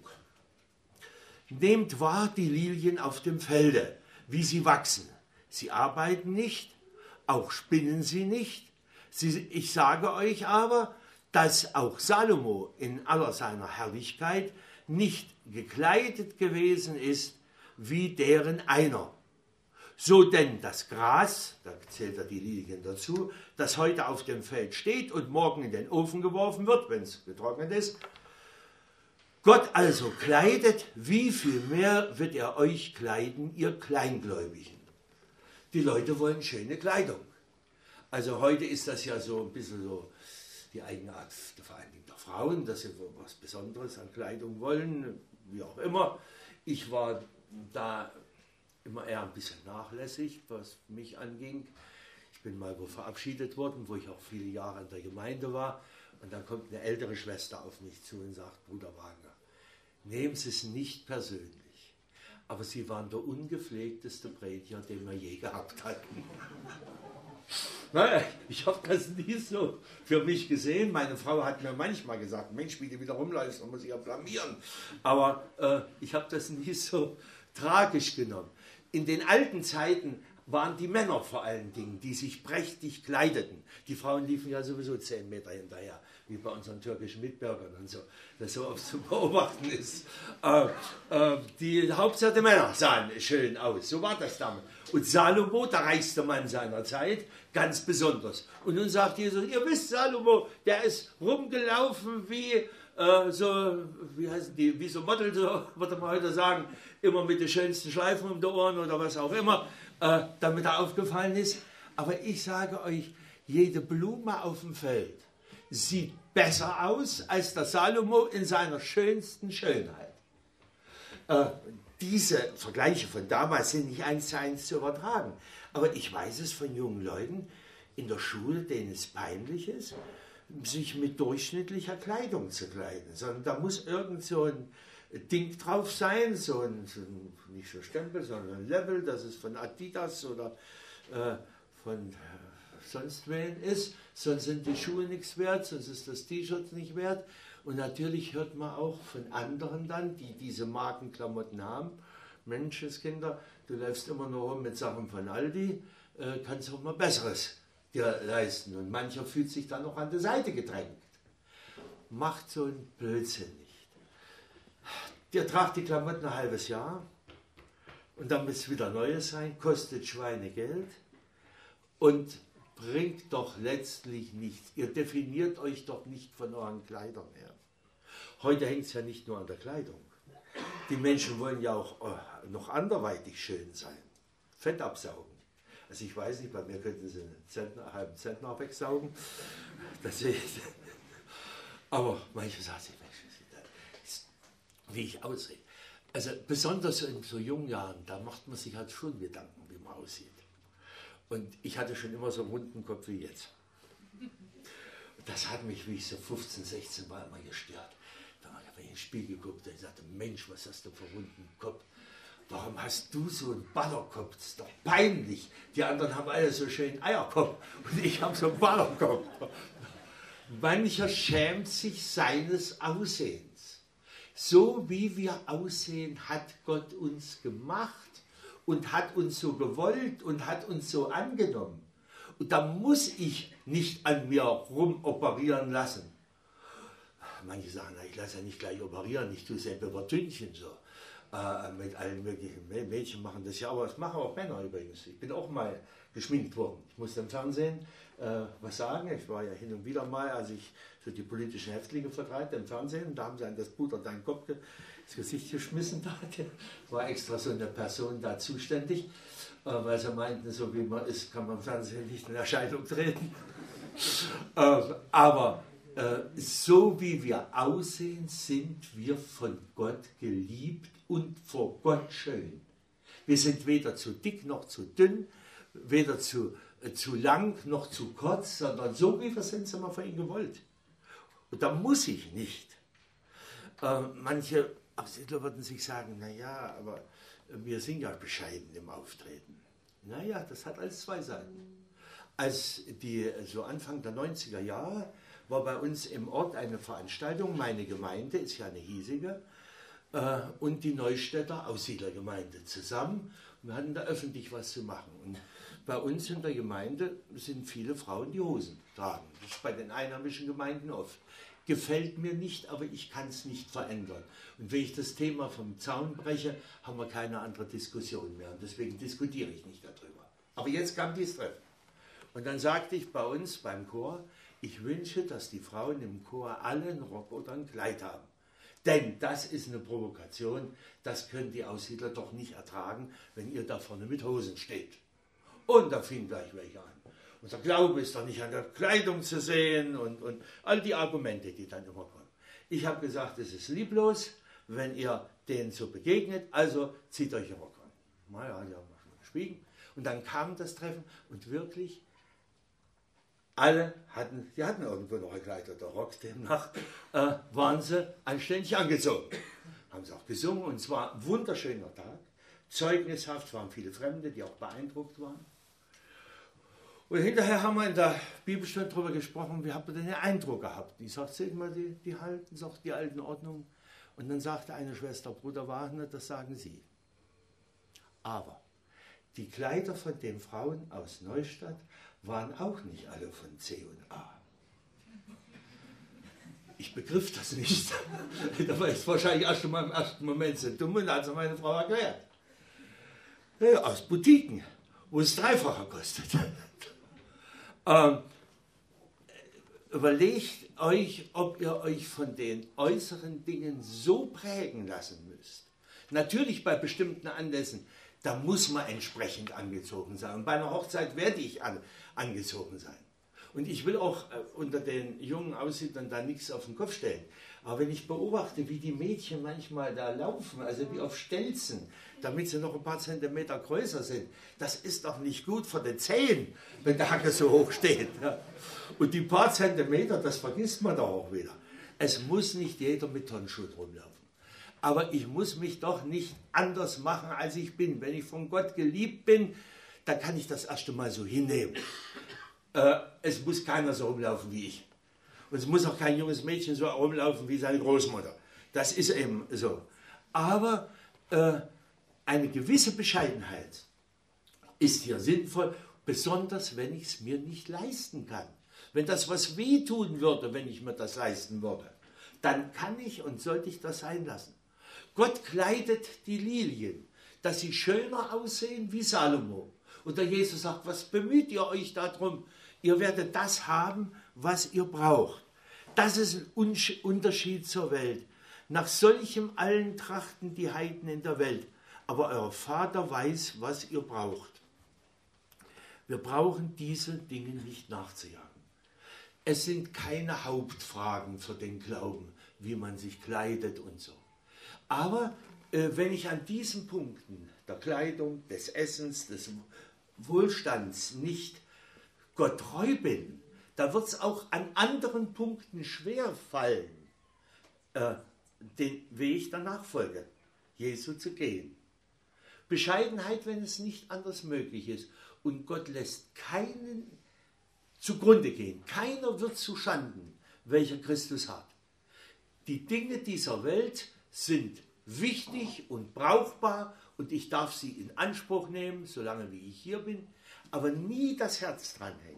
Nehmt wahr die Lilien auf dem Felde, wie sie wachsen. Sie arbeiten nicht, auch spinnen sie nicht. Sie, ich sage euch aber, dass auch Salomo in aller seiner Herrlichkeit nicht gekleidet gewesen ist wie deren einer. So denn das Gras, da zählt er die Lilien dazu, das heute auf dem Feld steht und morgen in den Ofen geworfen wird, wenn es getrocknet ist, Gott also kleidet, wie viel mehr wird er euch kleiden, ihr Kleingläubigen. Die Leute wollen schöne Kleidung. Also heute ist das ja so ein bisschen so die Eigenart vor allen Dingen der Frauen, dass sie was Besonderes an Kleidung wollen, wie auch immer. Ich war da immer eher ein bisschen nachlässig, was mich anging. Ich bin mal wo verabschiedet worden, wo ich auch viele Jahre in der Gemeinde war. Und dann kommt eine ältere Schwester auf mich zu und sagt, Bruder Wagner, nehmen Sie es nicht persönlich, aber Sie waren der ungepflegteste Prediger, den wir je gehabt hatten. Na, ich habe das nie so für mich gesehen. Meine Frau hat mir manchmal gesagt, Mensch, wie du wieder rumläufst, dann muss ich ja blamieren. Aber äh, ich habe das nie so tragisch genommen. In den alten Zeiten waren die Männer vor allen Dingen, die sich prächtig kleideten. Die Frauen liefen ja sowieso zehn Meter hinterher, wie bei unseren türkischen Mitbürgern und so, das so oft zu beobachten ist. Äh, äh, die Hauptsache der Männer sahen schön aus, so war das damals. Und Salomo, der reichste Mann seiner Zeit, ganz besonders. Und nun sagt Jesus, ihr wisst, Salomo, der ist rumgelaufen wie äh, so, wie heißen die, wie so Model, so würde man heute sagen, immer mit den schönsten Schleifen um die Ohren oder was auch immer, äh, damit er aufgefallen ist. Aber ich sage euch, jede Blume auf dem Feld sieht besser aus als der Salomo in seiner schönsten Schönheit. Äh, diese Vergleiche von damals sind nicht eins zu eins zu übertragen. Aber ich weiß es von jungen Leuten in der Schule, denen es peinlich ist, sich mit durchschnittlicher Kleidung zu kleiden. Sondern da muss irgend so ein Ding drauf sein, so ein, so ein nicht so Stempel, sondern ein Level, das es von Adidas oder äh, von äh, sonst wen ist. Sonst sind die Schuhe nichts wert, sonst ist das T-Shirt nicht wert. Und natürlich hört man auch von anderen dann, die diese Markenklamotten haben, Menschenskinder, du läufst immer nur rum mit Sachen von Aldi, äh, kannst auch mal Besseres dir leisten. Und mancher fühlt sich dann noch an der Seite gedrängt. Macht so einen Blödsinn nicht. Der tragt die Klamotten ein halbes Jahr und dann muss es wieder Neues sein, kostet Schweinegeld und bringt doch letztlich nichts. Ihr definiert euch doch nicht von euren Kleidern her. Heute hängt es ja nicht nur an der Kleidung. Die Menschen wollen ja auch äh, noch anderweitig schön sein. Fett absaugen. Also ich weiß nicht, bei mir könnten sie einen, Zentner, einen halben Zentner wegsaugen. Das sehe ich. Aber manche sagen sich, wie ich aussehe. Also besonders in so jungen Jahren, da macht man sich halt schon Gedanken, wie man aussieht. Und ich hatte schon immer so einen runden Kopf wie jetzt. Das hat mich, wie ich so fünfzehn, sechzehn war, immer gestört. Da habe ich in den Spiegel geguckt und sagte, Mensch, was hast du für einen runden Kopf? Warum hast du so einen Ballerkopf? Das ist doch peinlich. Die anderen haben alle so schön Eierkopf und ich habe so einen Ballerkopf. Mancher schämt sich seines Aussehens. So wie wir aussehen, hat Gott uns gemacht und hat uns so gewollt und hat uns so angenommen. Und da muss ich nicht an mir rumoperieren lassen. Manche sagen, na, ich lasse ja nicht gleich operieren, ich tue es ja über Tündchen so. Äh, mit allen möglichen Mädchen machen das ja, aber das machen auch Männer übrigens. Ich bin auch mal geschminkt worden. Ich musste im Fernsehen äh, was sagen. Ich war ja hin und wieder mal, als ich so die politischen Häftlinge vertreibe im Fernsehen, und da haben sie an das Puder deinen Kopf ins Gesicht geschmissen. Da war extra so eine Person da zuständig, äh, weil sie meinten, so wie man ist, kann man im Fernsehen nicht in Erscheinung treten. äh, aber äh, so wie wir aussehen, sind wir von Gott geliebt und vor Gott schön. Wir sind weder zu dick noch zu dünn, weder zu, äh, zu lang noch zu kurz, sondern so wie wir sind, sind wir von ihm gewollt. Und da muss ich nicht. Äh, manche Absiedler würden sich sagen, naja, aber wir sind ja bescheiden im Auftreten. Naja, das hat alles zwei Seiten. Als die, so Anfang der neunziger Jahre, war bei uns im Ort eine Veranstaltung, meine Gemeinde ist ja eine hiesige, äh, und die Neustädter Aussiedlergemeinde zusammen. Wir hatten da öffentlich was zu machen. Und bei uns in der Gemeinde sind viele Frauen, die Hosen tragen. Das ist bei den einheimischen Gemeinden oft. Gefällt mir nicht, aber ich kann es nicht verändern. Und wenn ich das Thema vom Zaun breche, haben wir keine andere Diskussion mehr. Und deswegen diskutiere ich nicht darüber. Aber jetzt kam dieses Treffen. Und dann sagte ich bei uns beim Chor, ich wünsche, dass die Frauen im Chor alle einen Rock oder ein Kleid haben. Denn das ist eine Provokation, das können die Aussiedler doch nicht ertragen, wenn ihr da vorne mit Hosen steht. Und da fing gleich welche an. Unser Glaube ist doch nicht an der Kleidung zu sehen und, und all die Argumente, die dann immer kommen. Ich habe gesagt, es ist lieblos, wenn ihr denen so begegnet, also zieht euch den Rock an. Naja, die haben schon geschwiegen. Und dann kam das Treffen und wirklich, alle hatten, die hatten irgendwo noch ein Kleid oder Rock, demnach äh, waren sie anständig angezogen. Haben sie auch gesungen und es war ein wunderschöner Tag. Zeugnishaft waren viele Fremde, die auch beeindruckt waren. Und hinterher haben wir in der Bibelstunde darüber gesprochen, wie habt ihr denn den Eindruck gehabt? Die sagt, seht mal, die, die halten doch die alten Ordnungen. Und dann sagte eine Schwester, Bruder Wagner, das sagen Sie. Aber die Kleider von den Frauen aus Neustadt waren auch nicht alle von C und A. Ich begriff das nicht. Da war ich wahrscheinlich erst mal im ersten Moment so dumm und hat es meine Frau erklärt. Ja, aus Boutiquen, wo es dreifacher kostet. ähm, überlegt euch, ob ihr euch von den äußeren Dingen so prägen lassen müsst. Natürlich bei bestimmten Anlässen, da muss man entsprechend angezogen sein. Und bei einer Hochzeit werde ich an, angezogen sein. Und ich will auch äh, unter den jungen Aussiedlern da nichts auf den Kopf stellen. Aber wenn ich beobachte, wie die Mädchen manchmal da laufen, also wie auf Stelzen, damit sie noch ein paar Zentimeter größer sind, das ist doch nicht gut für die Zehen, wenn der Hacke so hoch steht. Ja. Und die paar Zentimeter, das vergisst man doch auch wieder. Es muss nicht jeder mit Turnschuhen rumlaufen. Aber ich muss mich doch nicht anders machen, als ich bin. Wenn ich von Gott geliebt bin, dann kann ich das erste Mal so hinnehmen. Äh, es muss keiner so rumlaufen wie ich. Und es muss auch kein junges Mädchen so rumlaufen wie seine Großmutter. Das ist eben so. Aber äh, eine gewisse Bescheidenheit ist hier sinnvoll, besonders wenn ich es mir nicht leisten kann. Wenn das was wehtun würde, wenn ich mir das leisten würde, dann kann ich und sollte ich das sein lassen. Gott kleidet die Lilien, dass sie schöner aussehen wie Salomo. Und der Jesus sagt, was bemüht ihr euch darum? Ihr werdet das haben, was ihr braucht. Das ist ein Unterschied zur Welt. Nach solchem allen trachten die Heiden in der Welt. Aber euer Vater weiß, was ihr braucht. Wir brauchen diese Dinge nicht nachzujagen. Es sind keine Hauptfragen für den Glauben, wie man sich kleidet und so. Aber äh, wenn ich an diesen Punkten der Kleidung, des Essens, des Wohlstands nicht Gott treu bin, da wird es auch an anderen Punkten schwer fallen, äh, den Weg der Nachfolge Jesu zu gehen. Bescheidenheit, wenn es nicht anders möglich ist. Und Gott lässt keinen zugrunde gehen. Keiner wird zu Schanden, welcher Christus hat. Die Dinge dieser Welt sind wichtig und brauchbar und ich darf sie in Anspruch nehmen, solange wie ich hier bin, aber nie das Herz dranhängen.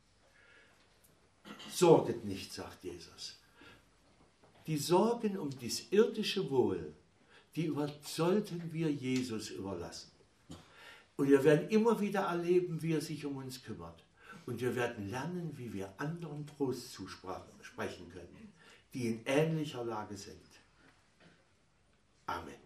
Sorget nicht, sagt Jesus. Die Sorgen um das irdische Wohl, die sollten wir Jesus überlassen. Und wir werden immer wieder erleben, wie er sich um uns kümmert. Und wir werden lernen, wie wir anderen Trost zusprechen können, die in ähnlicher Lage sind. Amen.